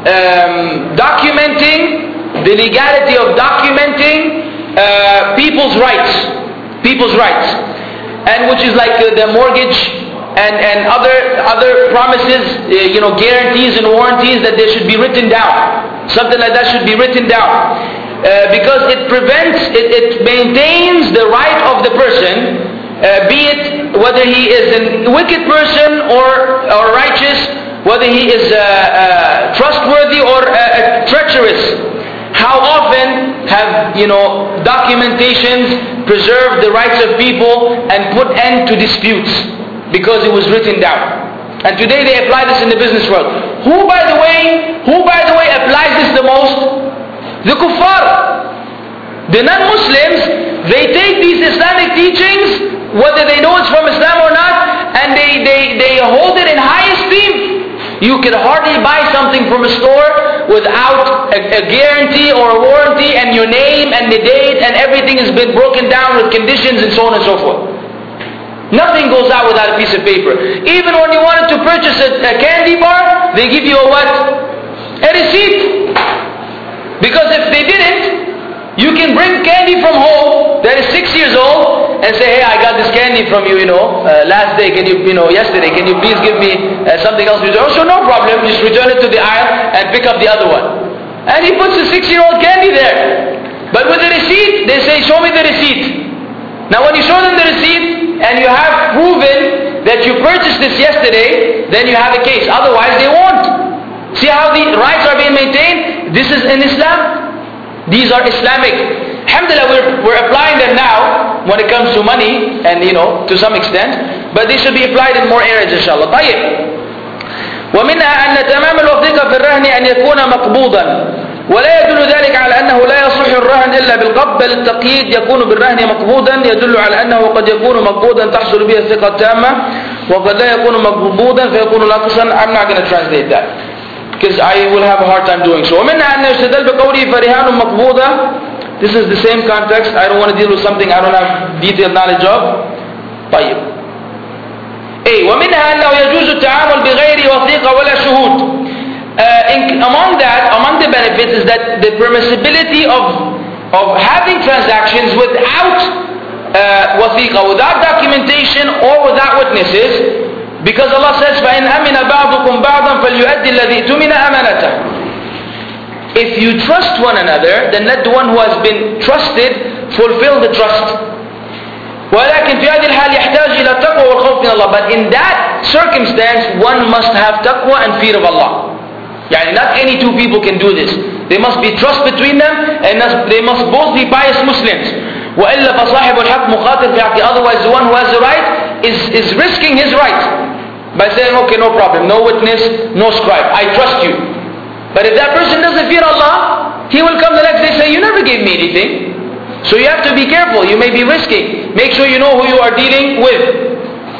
um, documenting the legality of documenting uh, people's rights, people's rights, and which is like uh, the mortgage and and other other promises, uh, you know, guarantees and warranties that they should be written down. Something like that should be written down uh, because it prevents, it, it maintains the right of the person, uh, be it whether he is a wicked person or or righteous, whether he is uh, uh, trustworthy or uh, uh, treacherous. How often have, you know, documentations preserved the rights of people and put end to disputes because it was written down? And today they apply this in the business world. Who by the way, who by the way applies this the most? The kuffar. The non-Muslims, they take these Islamic teachings, whether they know it's from Islam or not, and they, they, they hold it in high esteem. You can hardly buy something from a store without a, a guarantee or a warranty and your name and the date and everything has been broken down with conditions and so on and so forth. Nothing goes out without a piece of paper. Even when you wanted to purchase a, a candy bar, they give you a what? A receipt. Because if they didn't, you can bring candy from home that is six years old and say, hey, I got this candy from you, you know, uh, last day, can you, you know, yesterday, can you please give me uh, something else? Oh, so no problem, just return it to the aisle and pick up the other one. And he puts the six-year-old candy there. But with the receipt, they say, show me the receipt. Now when you show them the receipt and you have proven that you purchased this yesterday, then you have a case. Otherwise they won't. See how the rights are being maintained? This is in Islam. These are Islamic. Alhamdulillah, we're, we're applying them now when it comes to money and, you know, to some extent. But they should be applied in more areas, inshallah. طيب. ومنها أن تمام الوثيقة في الرهن أن يكون مقبوضا. ولا يدل ذلك على أنه لا يصح الرهن إلا بالقبض، بل التقييد يكون بالرهن مقبوضا يدل على أنه قد يكون مقبوضا تحصل به الثقة التامة وقد لا يكون مقبوضا فيكون ناقصا. I'm not going to translate that because I will have a hard time doing so. ومنها أن يستدل بقوله فرهان مقبوضة. This is the same context. I don't want to deal with something I don't have detailed knowledge of. طيب. أي ومنها أنه يجوز التعامل بغير وثيقة ولا شهود. Uh, in, among that, among the benefits is that the permissibility of of having transactions without uh, wathiqa, without documentation or without witnesses, because Allah says, فَإِنْ أَمِنَ بَعْضُكُمْ بَعْضًا فَلْيُؤَدِّ الَّذِي اؤْتُمِنَ أَمَانَتَهُ. If you trust one another, then let the one who has been trusted fulfill the trust. ولكن في هذه الحال يحتاج إلى التقوى والخوف من الله. But in that circumstance, one must have taqwa and fear of Allah. Yani not any two people can do this. There must be trust between them and they must both be pious Muslims. وَإِلَّا فَصَاحِبُ الْحَقِّ مُخَاطِرٌ فِي حَقِّهِ. Otherwise the one who has the right is, is risking his right by saying, okay, no problem, no witness, no scribe, I trust you. But if that person doesn't fear Allah, he will come the next day and say, you never gave me anything. So you have to be careful, you may be risking. Make sure you know who you are dealing with.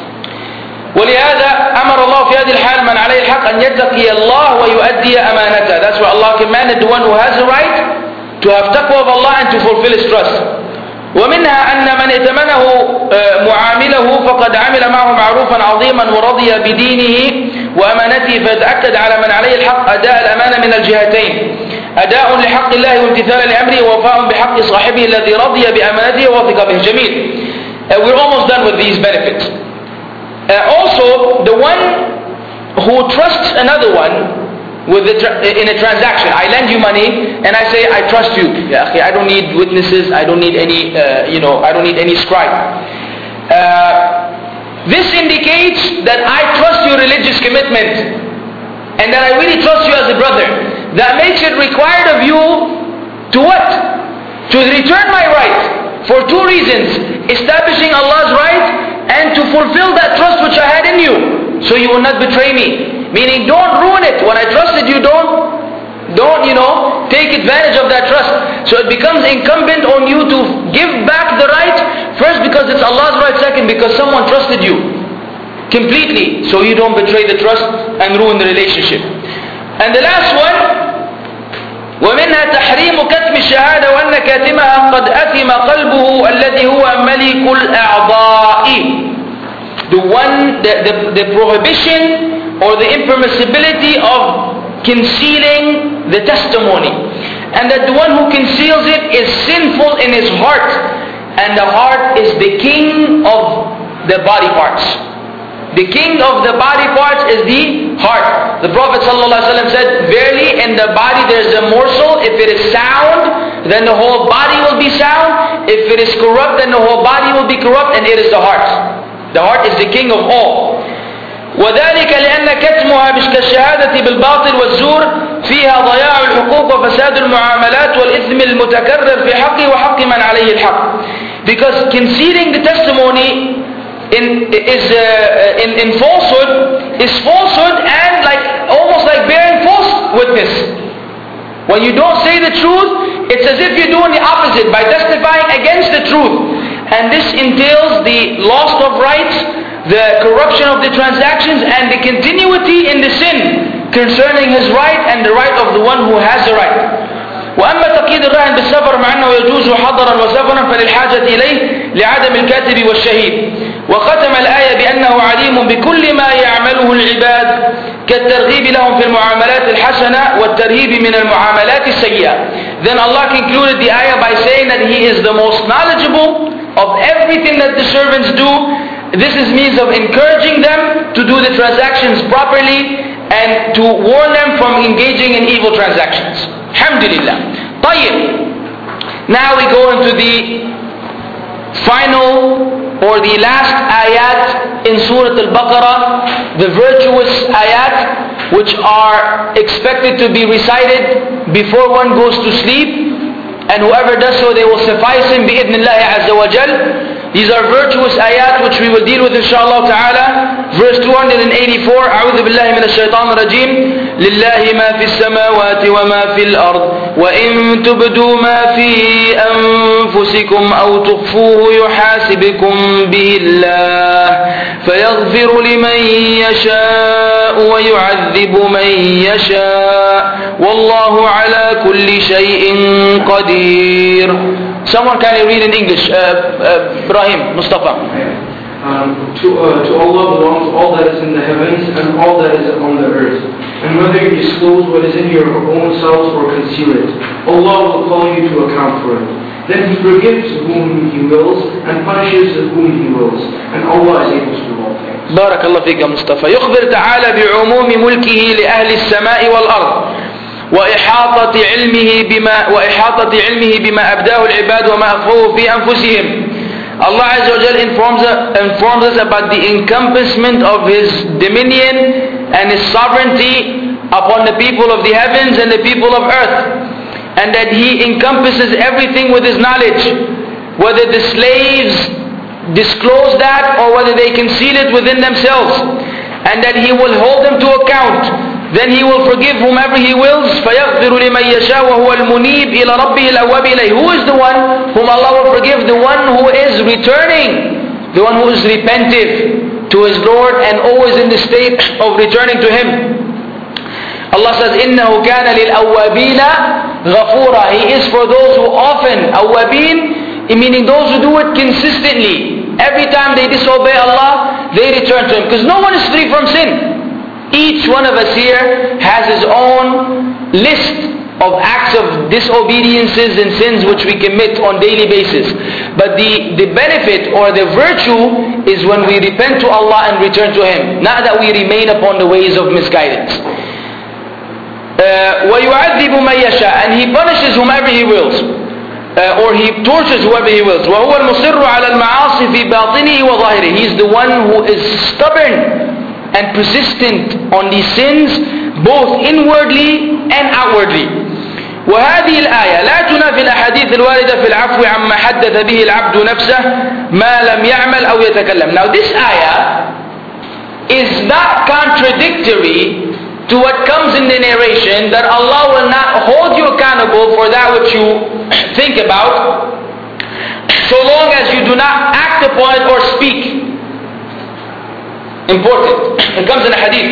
ولهذا أمر الله في هذه الحال من عليه الحق أن يتقي الله ويؤدي أمانته. That's why Allah commanded the one who has the right to have taqwa of Allah and to fulfill his trust. ومنها أن من ائتمنه معامله فقد عمل معه معروفا عظيما ورضي بدينه وأمانته فيتأكد على من عليه الحق أداء الأمانة من الجهتين. أداء لحق الله وامتثال لأمره ووفاء بحق صاحبه الذي رضي بأمانته ووثق به. جميل. Uh, we're almost done with these benefits. Uh, also, the one who trusts another one with the tra- in a transaction, I lend you money and I say I trust you. Yeah, okay, I don't need witnesses. I don't need any, uh, you know, I don't need any scribe. Uh, This indicates that I trust your religious commitment and that I really trust you as a brother. That makes it required of you to what? To return my right for two reasons. Establishing Allah's right and to fulfill that trust which I had in you. So you will not betray me. Meaning don't ruin it. When I trusted you, don't, don't, you know, take advantage of that trust. So it becomes incumbent on you to give back the right. First because it's Allah's right. Second because someone trusted you completely, so you don't betray the trust and ruin the relationship. And the last one, ومنها تحريم كتم الشهادة وأن كاتمها قد أثم قلبه الذي هو ملك الأعضاء. The one, the, the, the prohibition or the impermissibility of concealing the testimony, and that the one who conceals it is sinful in his heart, and the heart is the king of the body parts. The king of the body parts is the heart. The Prophet ﷺ said, verily in the body there is a morsel. If it is sound, then the whole body will be sound. If it is corrupt, then the whole body will be corrupt, and it is the heart. The heart is the king of all. وذلك لأن كتمها كالشهادة بالباطل والزور فيها ضياع الحقوق وفساد المعاملات والإثم المتكرر في حقه وحق من عليه الحق. Because concealing the testimony in is uh, in, in falsehood is falsehood and like almost like bearing false witness. When you don't say the truth, it's as if you're doing the opposite by testifying against the truth. And this entails the loss of rights, the corruption of the transactions, and the continuity in the sin concerning his right and the right of the one who has the right. وأما تقييد الرهن بالسفر مع أنه يجوز حضرا وسفرا فللحاجة إليه لعدم الكاتب والشهيد. وختم الآية بأنه عليم بكل ما يعمله العباد كالترغيب لهم في المعاملات الحسنة والترهيب من المعاملات السيئة. Then Allah concluded the ayah by saying that He is the most knowledgeable of everything that the servants do. This is means of encouraging them to do the transactions properly and to warn them from engaging in evil transactions. Alhamdulillah. طيب. Now we go into the final or the last ayat in Surah Al-Baqarah, the virtuous ayat which are expected to be recited before one goes to sleep, and whoever does so they will suffice him bi'idhnillahi azza wa jal. These are virtuous ayat which we will deal with inshallah ta'ala. Verse two eighty-four, أعوذ بالله من الشيطان الرجيم لله ما في السماوات وما في الأرض وإن تبدوا ما في أنفسكم أو تخفوه يحاسبكم به الله فيغفر لمن يشاء ويعذب من يشاء والله على كل شيء قدير. Someone can read in English. Uh, uh, Ibrahim, Mustafa. Um, to, uh, to Allah belongs all that is in the heavens and all that is on the earth. And whether you disclose what is in your own selves or conceal it, Allah will call you to account for it. Then He forgives whom He wills and punishes whom He wills. And Allah is able to do all things. بارك الله فيك يا مصطفى. يخبر تعالى بعموم ملكه لأهل السماء والأرض وإحاطة علمه بما وإحاطة علمه بما أبداه العباد وما أخفوه في أنفسهم. Allah Azza wa Jal informs us, informs us about the encompassment of His dominion and His sovereignty upon the people of the heavens and the people of earth, and that He encompasses everything with His knowledge, whether the slaves disclose that or whether they conceal it within themselves, and that He will hold them to account. Then He will forgive whomever He wills. فَيَغْفِرُ لِمَنْ يَشَاءُ وَهُوَ الْمُنِيبُ إِلَى رَبِّهِ الْأَوَّابِ إِلَيْهِ. Who is the one whom Allah will forgive? The one who is returning, the one who is repentive to his Lord and always in the state of returning to Him. Allah says, إِنَّهُ كَانَ لِلْأَوَّابِينَ غَفُورًا. He is for those who often, awwabin, meaning those who do it consistently. Every time they disobey Allah, they return to Him. Because no one is free from sin. Each one of us here has his own list of acts of disobediences and sins which we commit on daily basis. But the, the benefit or the virtue is when we repent to Allah and return to Him, not that we remain upon the ways of misguidance. Uh, وَيُعَذِّبُ مَن يَشَاءُ. And He punishes whomever He wills. uh, or he tortures whoever he wills. وهو المصر على المعاصي في باطنه وظاهره. He is the one who is stubborn and persistent on these sins both inwardly and outwardly. وهذه الآية لا تنافي الأحاديث الواردة في العفو عما حدث به العبد نفسه ما لم يعمل أو يتكلم. Now this ayah is not contradictory to what comes in the narration that Allah will not hold you accountable for that which you think about so long as you do not act upon it or speak. Important. It comes in a hadith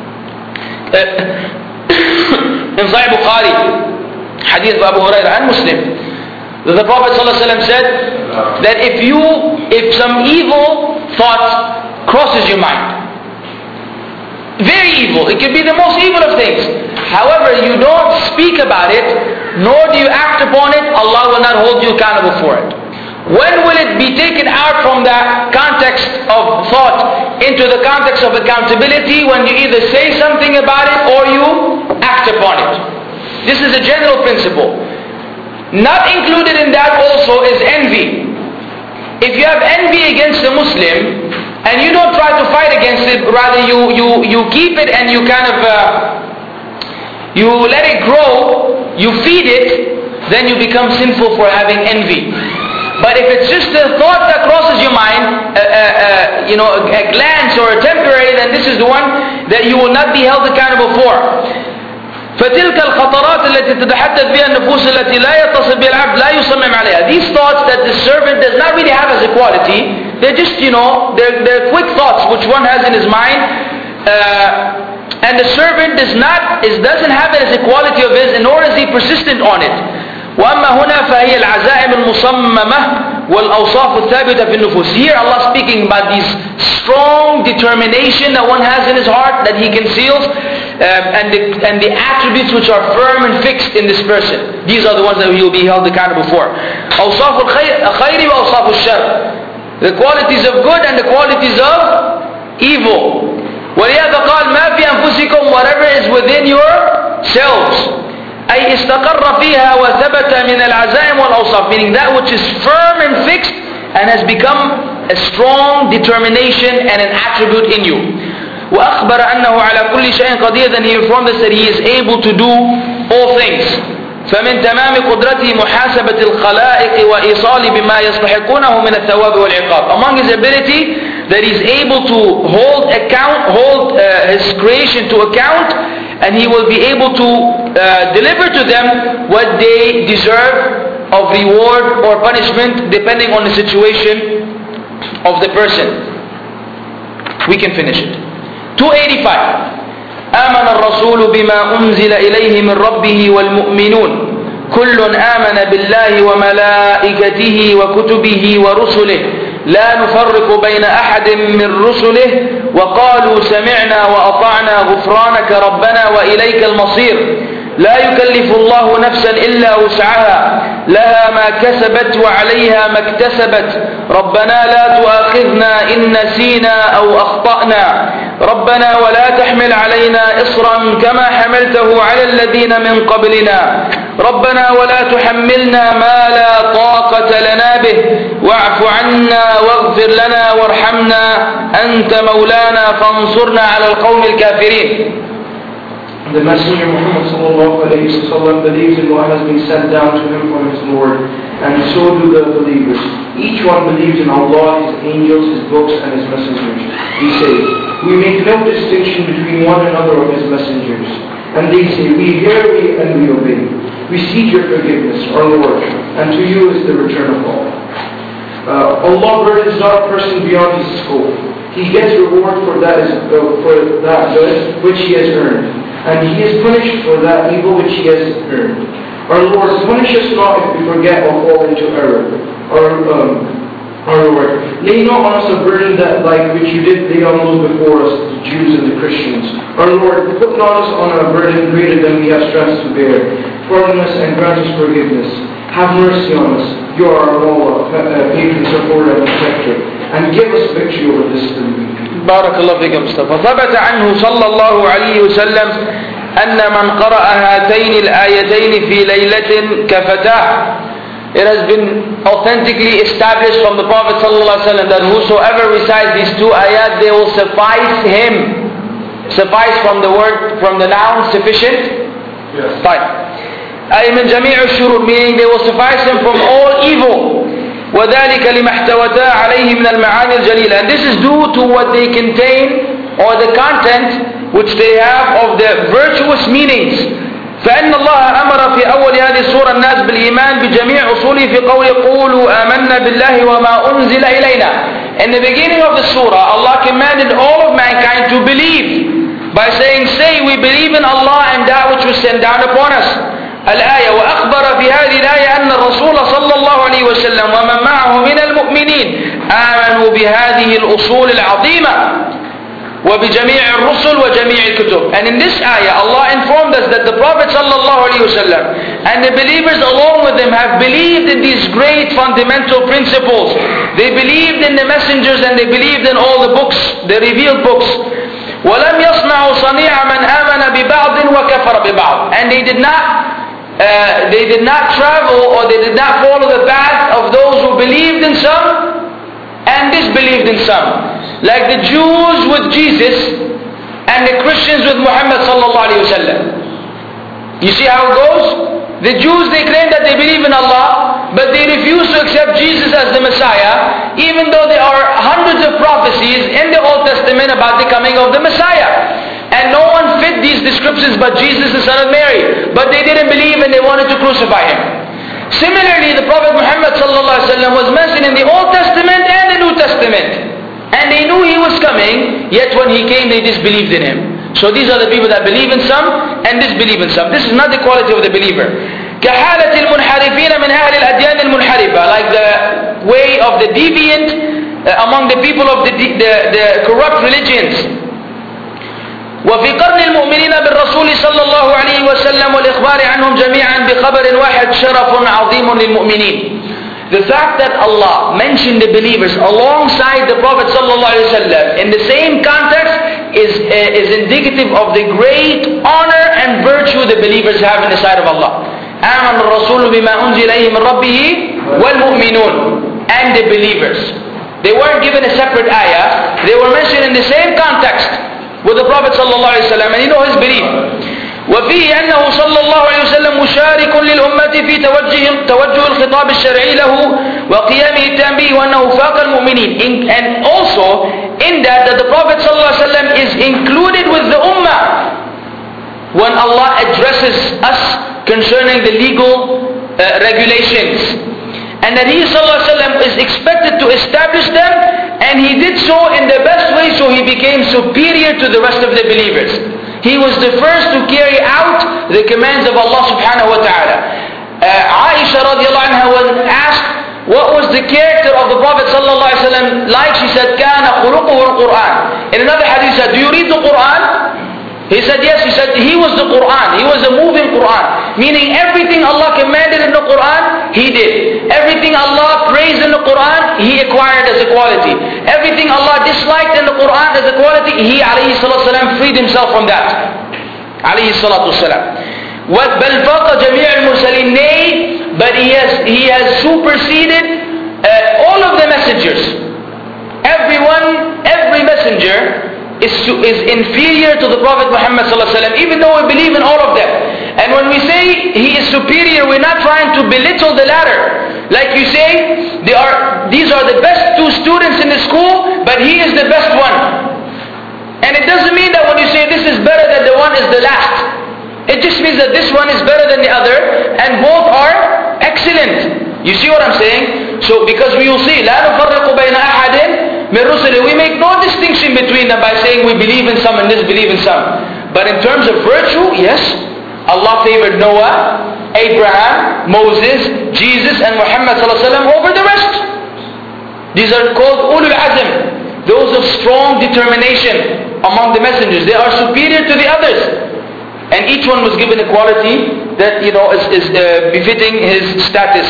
in Sahih Bukhari, hadith of Abu Hurairah and Muslim, that the Prophet ﷺ said that if you if some evil thought crosses your mind, very evil, it can be the most evil of things, however you don't speak about it nor do you act upon it, Allah will not hold you accountable for it. When will it be taken out from the context of thought into the context of accountability? When you either say something about it or you act upon it. This is a general principle. Not included in that also is envy. If you have envy against a Muslim and you don't try to fight against it, rather you, you, you keep it and you kind of uh, you let it grow, you feed it, then you become sinful for having envy. But if it's just a thought that crosses your mind, uh, uh, uh, you know, a, a glance or a temporary, then this is the one that you will not be held accountable for. فتلك الخطرات التي تتحدث بها النفوس التي لا يتصل بها العبد لا يصمم عليها. These thoughts that the servant does not really have as a quality, they're just, you know, they're, they're quick thoughts which one has in his mind, uh, and the servant does not, is, doesn't have it as a quality of his, nor is he persistent on it. وأما هنا فهي العزائم المصممة والأوصاف الثابتة في النفوس. Here Allah speaking about these strong determination that one has in his heart that he conceals, um, and, the, and the attributes which are firm and fixed in this person. These are the ones that he will be held accountable for. أوصاف الخير وأوصاف الشر. The qualities of good and the qualities of evil. ولهذا قال ما في أنفسكم, whatever is within yourselves. أي استقر فيها وثبت من العزائم والأوصاف, meaning that which is firm and fixed and has become a strong determination and an attribute in you. وأخبر أنه على كل شيء قدير, then he informed us that he is able to do all things. فمن تمام قدرته محاسبة الخلائق وإيصال بما يستحقونه من الثواب والعقاب. Among his ability, that he is able to hold account, hold uh, his creation to account, and he will be able to uh, deliver to them what they deserve of reward or punishment depending on the situation of the person. We can finish it. two eighty-five. آمن الرسول بما أنزل إليه من ربه والمؤمنون كل آمن بالله وملائكته وكتبه ورسله لا نفرق بين أحد من رسله وقالوا سمعنا وأطعنا غفرانك ربنا وإليك المصير لا يكلف الله نفسا إلا وسعها لها ما كسبت وعليها ما اكتسبت ربنا لا تؤاخذنا إن نسينا أو أخطأنا ربنا ولا تحمل علينا إصرا كما حملته على الذين من قبلنا ربنا ولا تحملنا ما لا طاقة لنا به واعف عنا واغفر لنا وارحمنا أنت مولانا فانصرنا على القوم الكافرين. The Messenger Muhammad sallallahu alayhi wa sallam believes in what has been sent down to him from his Lord, and so do the believers. Each one believes in Allah, His angels, His books, and His messengers. He says, we make no distinction between one another of His messengers. And they say, we hear we and we obey. We seek your forgiveness, our Lord, and to you is the return of all. Uh, Allah burdens not a person beyond his scope. He gets reward for that, is, uh, for that good which he has earned, and he is punished for that evil which he has earned. Our Lord, punish us not if we forget or fall into error. Our, um, our Lord, lay not on us a burden that like which you did lay on those before us, the Jews and the Christians. Our Lord, put not us on a burden greater than we have strength to bear. Pardon us and grant us forgiveness. Have mercy on us. You are our Lord, patron, supporter, and protector, and give us victory over this belief. بارك الله فيك مصطفى. ثبت عنه صلى الله عليه وسلم أن من قرأ هاتين الآيتين في ليلة كفتاه It has been authentically established from the Prophet ﷺ that whosoever recites these two ayat, they will suffice him. Suffice from the word, from the noun, sufficient? Yes. Fine. أي من جميع الشرور, meaning they will suffice him from all evil. وذلك لما احتوتا عليه من المعاني الجليلة. And this is due to what they contain, or the content which they have of the virtuous meanings. فإن الله أمر في أول هذه السورة الناس بالإيمان بجميع أصوله في قوله قولوا آمنا بالله وما أنزل إلينا. In the beginning of the surah, Allah commanded all of mankind to believe by saying, say we believe in Allah and that which was sent down upon us. الآية وأخبر في هذه الآية أن الرسول صلى الله عليه وسلم ومن معه من المؤمنين آمنوا بهذه الأصول العظيمة وبجميع الرسل وجميع الكتب. And in this ayah, Allah informed us that the Prophet sallallahu alaihi wasallam and the believers along with him have believed in these great fundamental principles. They believed in the messengers and they believed in all the books, the revealed books. وَلَمْ يَصْنَعُوا صَنِيعَ مَنْ آمَنَ بِبَعْضٍ وَكَفَرَ بِبَعْضٍ. And they did not Uh, they did not travel, or they did not follow the path of those who believed in some and disbelieved in some. Like the Jews with Jesus and the Christians with Muhammad sallallahu alaihi wasallam. You see how it goes? The Jews, they claim that they believe in Allah, but they refuse to accept Jesus as the Messiah, even though there are hundreds of prophecies in the Old Testament about the coming of the Messiah. And no one fit these descriptions but Jesus, the son of Mary. But they didn't believe and they wanted to crucify him. Similarly, the Prophet Muhammad sallallahu alaihi wasallam was mentioned in the Old Testament and the New Testament. And they knew he was coming, yet when he came they disbelieved in him. So these are the people that believe in some and disbelieve in some. This is not the quality of the believer. كحالة المنحرفين من أهل الأديان المنحرفة, like the way of the deviant uh, among the people of the, the, the corrupt religions. وفي قرن المؤمنين بالرسول صلى الله عليه وسلم والإخبار عنهم جميعا بخبر واحد شرف عظيم للمؤمنين. The fact that Allah mentioned the believers alongside the Prophet صلى الله عليه وسلم in the same context is, uh, is indicative of the great honor and virtue the believers have in the sight of Allah. آمن الرسول بما أنزل إليه من ربه والمؤمنون. And the believers, they weren't given a separate ayah, they were mentioned in the same context with the Prophet sallallahu alaihi wasallam, and you know his belief. وفيه أنه صلى الله عليه وسلم مشارك للأمة في توجه توجه الخطاب الشرعي له وقيامه التام به وأنه فاق المؤمنين. In, and also in that that the Prophet sallallahu alaihi wasallam is included with the ummah when Allah addresses us concerning the legal uh, regulations, and that he sallallahu alaihi wasallam is expected to establish them, and he did so in the best way, so he became superior to the rest of the believers. He was the first to carry out the commands of Allah subhanahu wa ta'ala. Uh, Aisha radiallahu anha was asked what was the character of the Prophet sallallahu alaihi wasallam like, she said كَانَ خُلُقُهُ الْقُرْآنِ. In another hadith he said, do you read the Quran? He said yes. He said he was the Quran. He was a moving Quran. Meaning everything Allah commanded in the Quran, he did. Everything Allah praised in the Quran, he acquired as a quality. Everything Allah disliked in the Quran as a quality, he alayhi salatu wasalam freed himself from that. Alayhi salatu wasalam. What بل فاق جميع المرسلين. Nay, but he has he has superseded uh, all of the messengers. Everyone, every messenger is, is inferior to the Prophet Muhammad sallallahu alaihi wasallam, even though we believe in all of them. And when we say he is superior, we're not trying to belittle the latter. Like you say, they are, these are the best two students in the school, but he is the best one. And it doesn't mean that when you say this is better than the one is the last. It just means that this one is better than the other, and both are excellent. You see what I'm saying? So because we will see, لا نفرق بين أحد من رسله, we make no distinction between them by saying we believe in some and disbelieve in some. But in terms of virtue, yes, Allah favored Noah, Abraham, Moses, Jesus, and Muhammad sallallahu alaihi wasallam over the rest. These are called ulul azm, those of strong determination among the messengers. They are superior to the others, and each one was given a quality that, you know, is, is uh, befitting his status.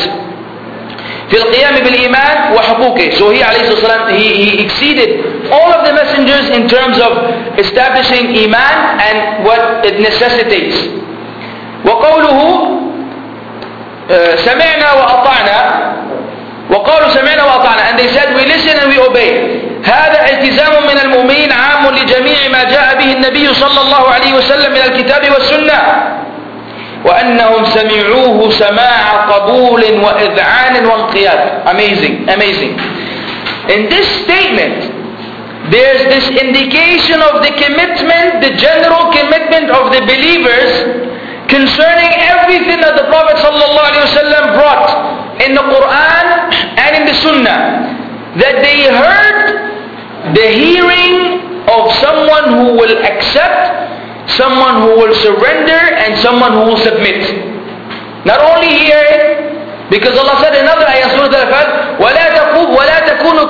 في القيام بالإيمان وحقوقه. So he عليه الصلاة والسلام, he, he exceeded all of the messengers in terms of establishing Iman and what it necessitates. وقوله uh, سمعنا وأطعنا وقالوا سمعنا وأطعنا, and they said we listen and we obey. هذا التزام من المؤمنين عام لجميع ما جاء به النبي صلى الله عليه وسلم من الكتاب والسنة وأنهم سمعوه سماع قبول وإذعان وانقياد. Amazing, amazing. In this statement there's this indication of the commitment, the general commitment of the believers concerning everything that the Prophet ﷺ brought in the Quran and in the Sunnah, that they heard the hearing of someone who will accept, someone who will surrender, and someone who will submit. Not only hearing, because Allah said in another ayah, Surah Al-Fat, وَلَا تَكُونُوا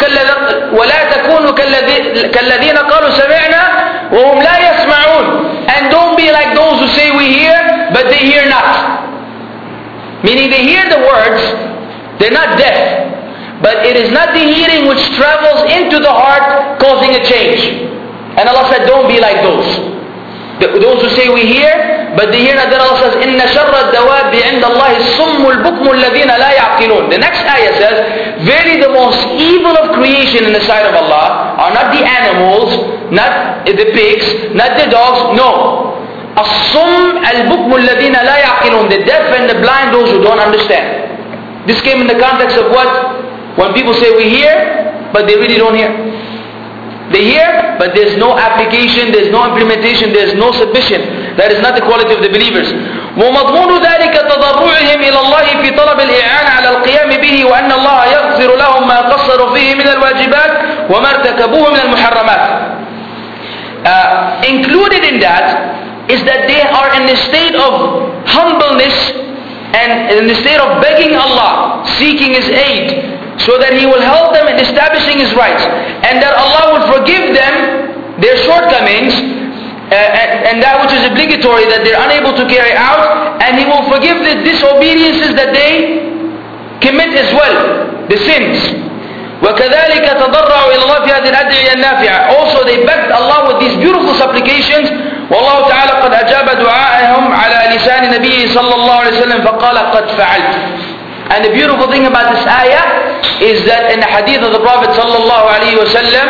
كَالَّذِينَ قَالُوا سَمِعْنَا وَهُمْ لَا يَسْمَعُونَ, and don't be like those who say we hear, but they hear not. Meaning they hear the words, they're not deaf, but it is not the hearing which travels into the heart causing a change. And Allah said, don't be like those. The, those who say we hear, but they hear not. Then Allah says, إِنَّ شَرَّ الدَّوَابِ عِنْدَ اللَّهِ الصُّمُّ الْبُكْمُ الَّذِينَ لَا يَعْقِلُونَ. The next ayah says, very the most evil of creation in the sight of Allah are not the animals, not the pigs, not the dogs, no. الصُّمُّ الْبُكْمُ الَّذِينَ لَا يَعْقِلُونَ, the deaf and the blind, those who don't understand. This came in the context of what? When people say we hear, but they really don't hear. They hear, but there's no application, there's no implementation, there's no submission. That is not the quality of the believers. وَمَضْمُونُ ذَلِكَ تَضَرُّعِهِمْ إِلَى اللَّهِ فِي طَلَبِ الْإِعَانَ عَلَى الْقِيَامِ بِهِ وَأَنَّ اللَّهَ يَغْفِرُ لَهُمْ مَا قَصَّرُوا فِيهِ مِنَ الْوَاجِبَاتِ وَمَا ارْتَكَبُوهُ مِنَ الْمُحَرَّمَاتِ. Uh, included in that is that they are in the state of humbleness and in the state of begging Allah, seeking His aid, so that He will help them in establishing His rights, and that Allah will forgive them their shortcomings uh, and, and that which is obligatory that they're unable to carry out, and He will forgive the disobediences that they commit as well, the sins. وَكَذَلِكَ تَضَرَّعُوا إِلَى اللَّهِ فِي هَذِهِ الْأَدْعِيَةِ النَّافِعَةِ. Also they begged Allah with these beautiful supplications. وَاللَّهُ تَعَالَى قَدْ أَجَابَ دُعَاءَهُمْ عَلَى لِسَانِ نَبِيِّهِ صَلَّى اللَّهُ عَلَيْهِ وسلم فَقَالَ قَدْ فَعَلْتُ. And the beautiful thing about this ayah is that in the hadith of the Prophet sallallahu alaihi wasallam,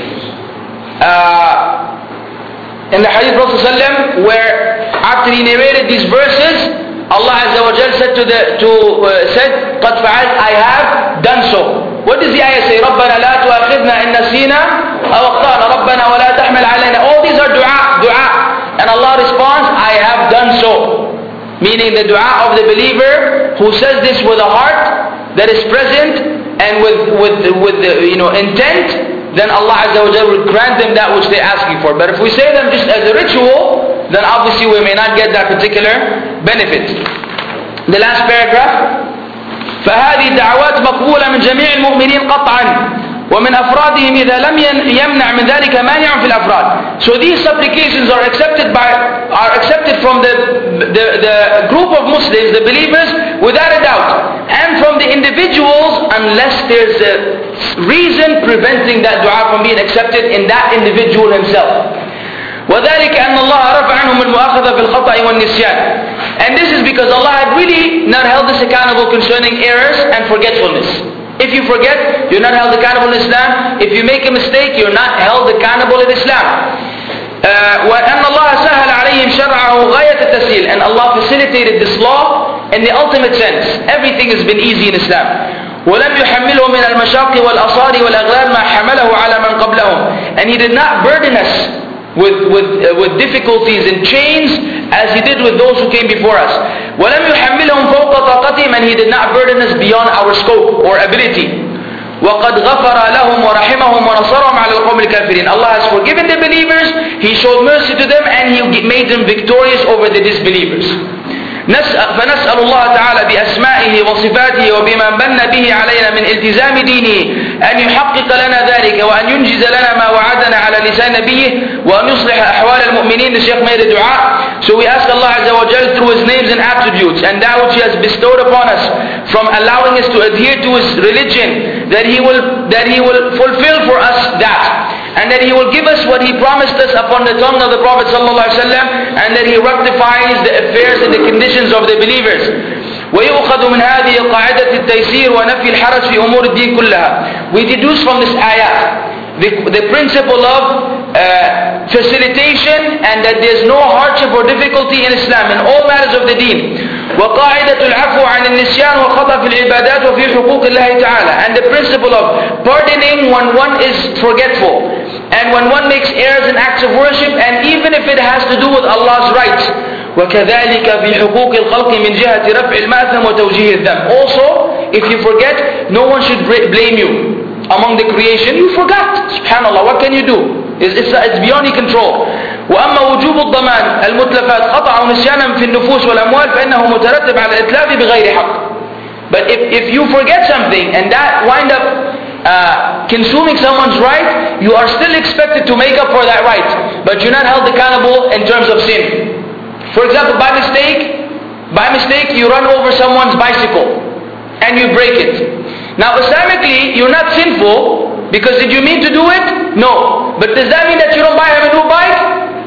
uh, in the hadith of the Prophet where after he narrated these verses, Allah Azza wa Jal said to the to uh, said, "Qad fa'alt, I have done so." What does the ayah say? رَبَّنَا لَا تُؤَاخِذْنَا إِن نَّسِينَا أَوْ أَخْطَأْنَا رَبَّنَا وَلَا تَحْمِلْ عَلَيْنَا. All these are dua, dua, and Allah responds, "I have done so." Meaning the dua of the believer who says this with a heart that is present and with with with the, you know, intent, then Allah Azza wa Jalla will grant them that which they're asking for. But if we say them just as a ritual, then obviously we may not get that particular benefit. The last paragraph. فهذه الدعوات مقبولة من جميع المؤمنين قطعا ومن أفرادهم إذا لم يمنع من ذلك مانع في الأفراد. So these supplications are accepted by are accepted from the, the the group of Muslims, the believers, without a doubt, and from the individuals unless there's a reason preventing that dua from being accepted in that individual himself. وذلك أن الله رفع عنهم المؤاخذة في الخطأ والنسيان. And this is because Allah had really not held us accountable concerning errors and forgetfulness. If you forget, you're not held accountable in Islam. If you make a mistake, you're not held accountable in Islam. Uh, وأن الله سهل عليهم شرعه غاية التسهيل. And Allah facilitated this law in the ultimate sense. Everything has been easy in Islam. ولم يحمله من المشاق والأصار والأغلال ما حمله على من قبلهم. And He did not burden us with with uh, with difficulties and chains as He did with those who came before us. وَلَمْ يُحَمِّلْهُمْ فَوْقَ طَاقَتِهِمْ, and He did not burden us beyond our scope or ability. وَقَدْ غَفَرَ لَهُمْ وَرَحِمَهُمْ وَنَصَرَهُمْ عَلَى الْقَوْمِ الْكَافِرِينَ. Allah has forgiven the believers, He showed mercy to them, and He made them victorious over the disbelievers. فنسأل الله تعالى بأسمائه وصفاته وبما من به علينا من التزام دينه أن يحقق لنا ذلك وأن ينجز لنا ما وعدنا على لسان نبيه وأن يصلح أحوال المؤمنين. The Shaykh made a dua. So we ask Allah Azza wa Jal through His names and attributes and that which He has bestowed upon us from allowing us to adhere to His religion, that He will that He will fulfill for us that, and that He will give us what He promised us upon the tongue of the Prophet sallallahu alaihi wasallam, and that He rectifies the affairs and the conditions of the believers. ويؤخذ من هذه القاعدة التيسير ونفي الحرج في أمور الدين كلها. We deduce from this ayah the, the principle of uh, facilitation and that there is no hardship or difficulty in Islam in all matters of the deen. وقاعدة العفو عن النسيان والخطأ في العبادات وفي حقوق الله تعالى, and the principle of pardoning when one is forgetful and when one makes errors in acts of worship, and even if it has to do with Allah's rights. وكذلك في حقوق الخلق من جهة رفع المأثم وتوجيه الذنب. Also, if you forget, no one should blame you. Among the creation, you forgot. Subhanallah, what can you do? It's, it's, it's beyond your control. وأما وجوب الضمان المتلفات خطأ أو نسيانا في النفوس والأموال فإنه مترتب على الإتلاف بغير حق. But if, if you forget something and that wind up uh, consuming someone's right, you are still expected to make up for that right, but you're not held accountable in terms of sin. For example, by mistake, by mistake you run over someone's bicycle and you break it. Now Islamically, you're not sinful because did you mean to do it? No. But does that mean that you don't buy him a new bike?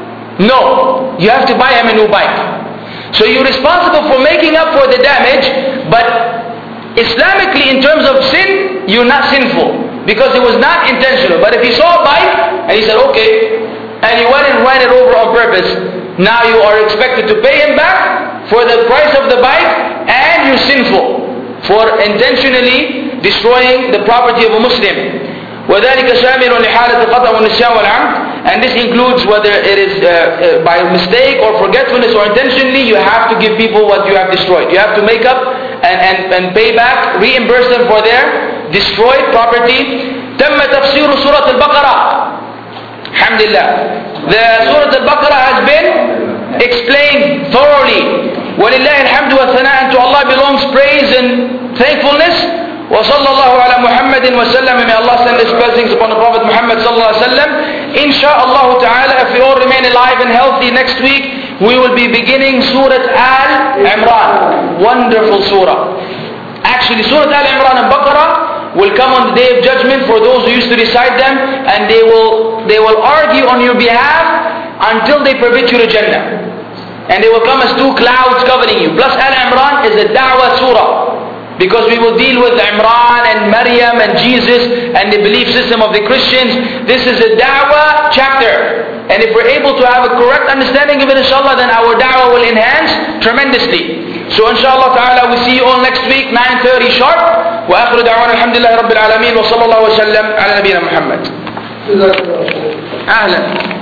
No. You have to buy him a new bike. So you're responsible for making up for the damage, but Islamically in terms of sin, you're not sinful because it was not intentional. But if he saw a bike and he said, okay, and he went and ran it over on purpose, now you are expected to pay him back for the price of the bike, and you're sinful for intentionally destroying the property of a Muslim. وذلك شامل لحالة الخطأ والنسيان والعمد, and this includes whether it is uh, uh, by mistake or forgetfulness or intentionally. You have to give people what you have destroyed. You have to make up and, and, and pay back, reimburse them for their destroyed property. تم تفسير سورة البقرة. Alhamdulillah. The Surah Al-Baqarah has been explained thoroughly. وَلِلَّهِ الْحَمْدُ وَالثَّنَاءُ, and to Allah belongs praise and thankfulness. وَصَلَّى اللَّهُ عَلَى مُحَمَّدٍ وَسَلَّمَ. May Allah send His blessings upon the Prophet Muhammad sallallahu alaihi wasallam. Insha'Allah ta'ala, if we all remain alive and healthy, next week we will be beginning Surah Al-Imran. Wonderful surah. Actually, Surah Al-Imran and Baqarah will come on the Day of Judgment for those who used to recite them, and they will they will argue on your behalf until they permit you to Jannah. And they will come as two clouds covering you. Plus Al-Imran is a da'wah surah, because we will deal with Imran and Maryam and Jesus and the belief system of the Christians. This is a da'wah chapter. And if we're able to have a correct understanding of it, inshallah, then our da'wah will enhance tremendously. So inshallah ta'ala, we see you all next week, nine thirty sharp. وآخر دعوانا الحمد لله رب العالمين وصلى الله وسلم على نبينا محمد. أهلا.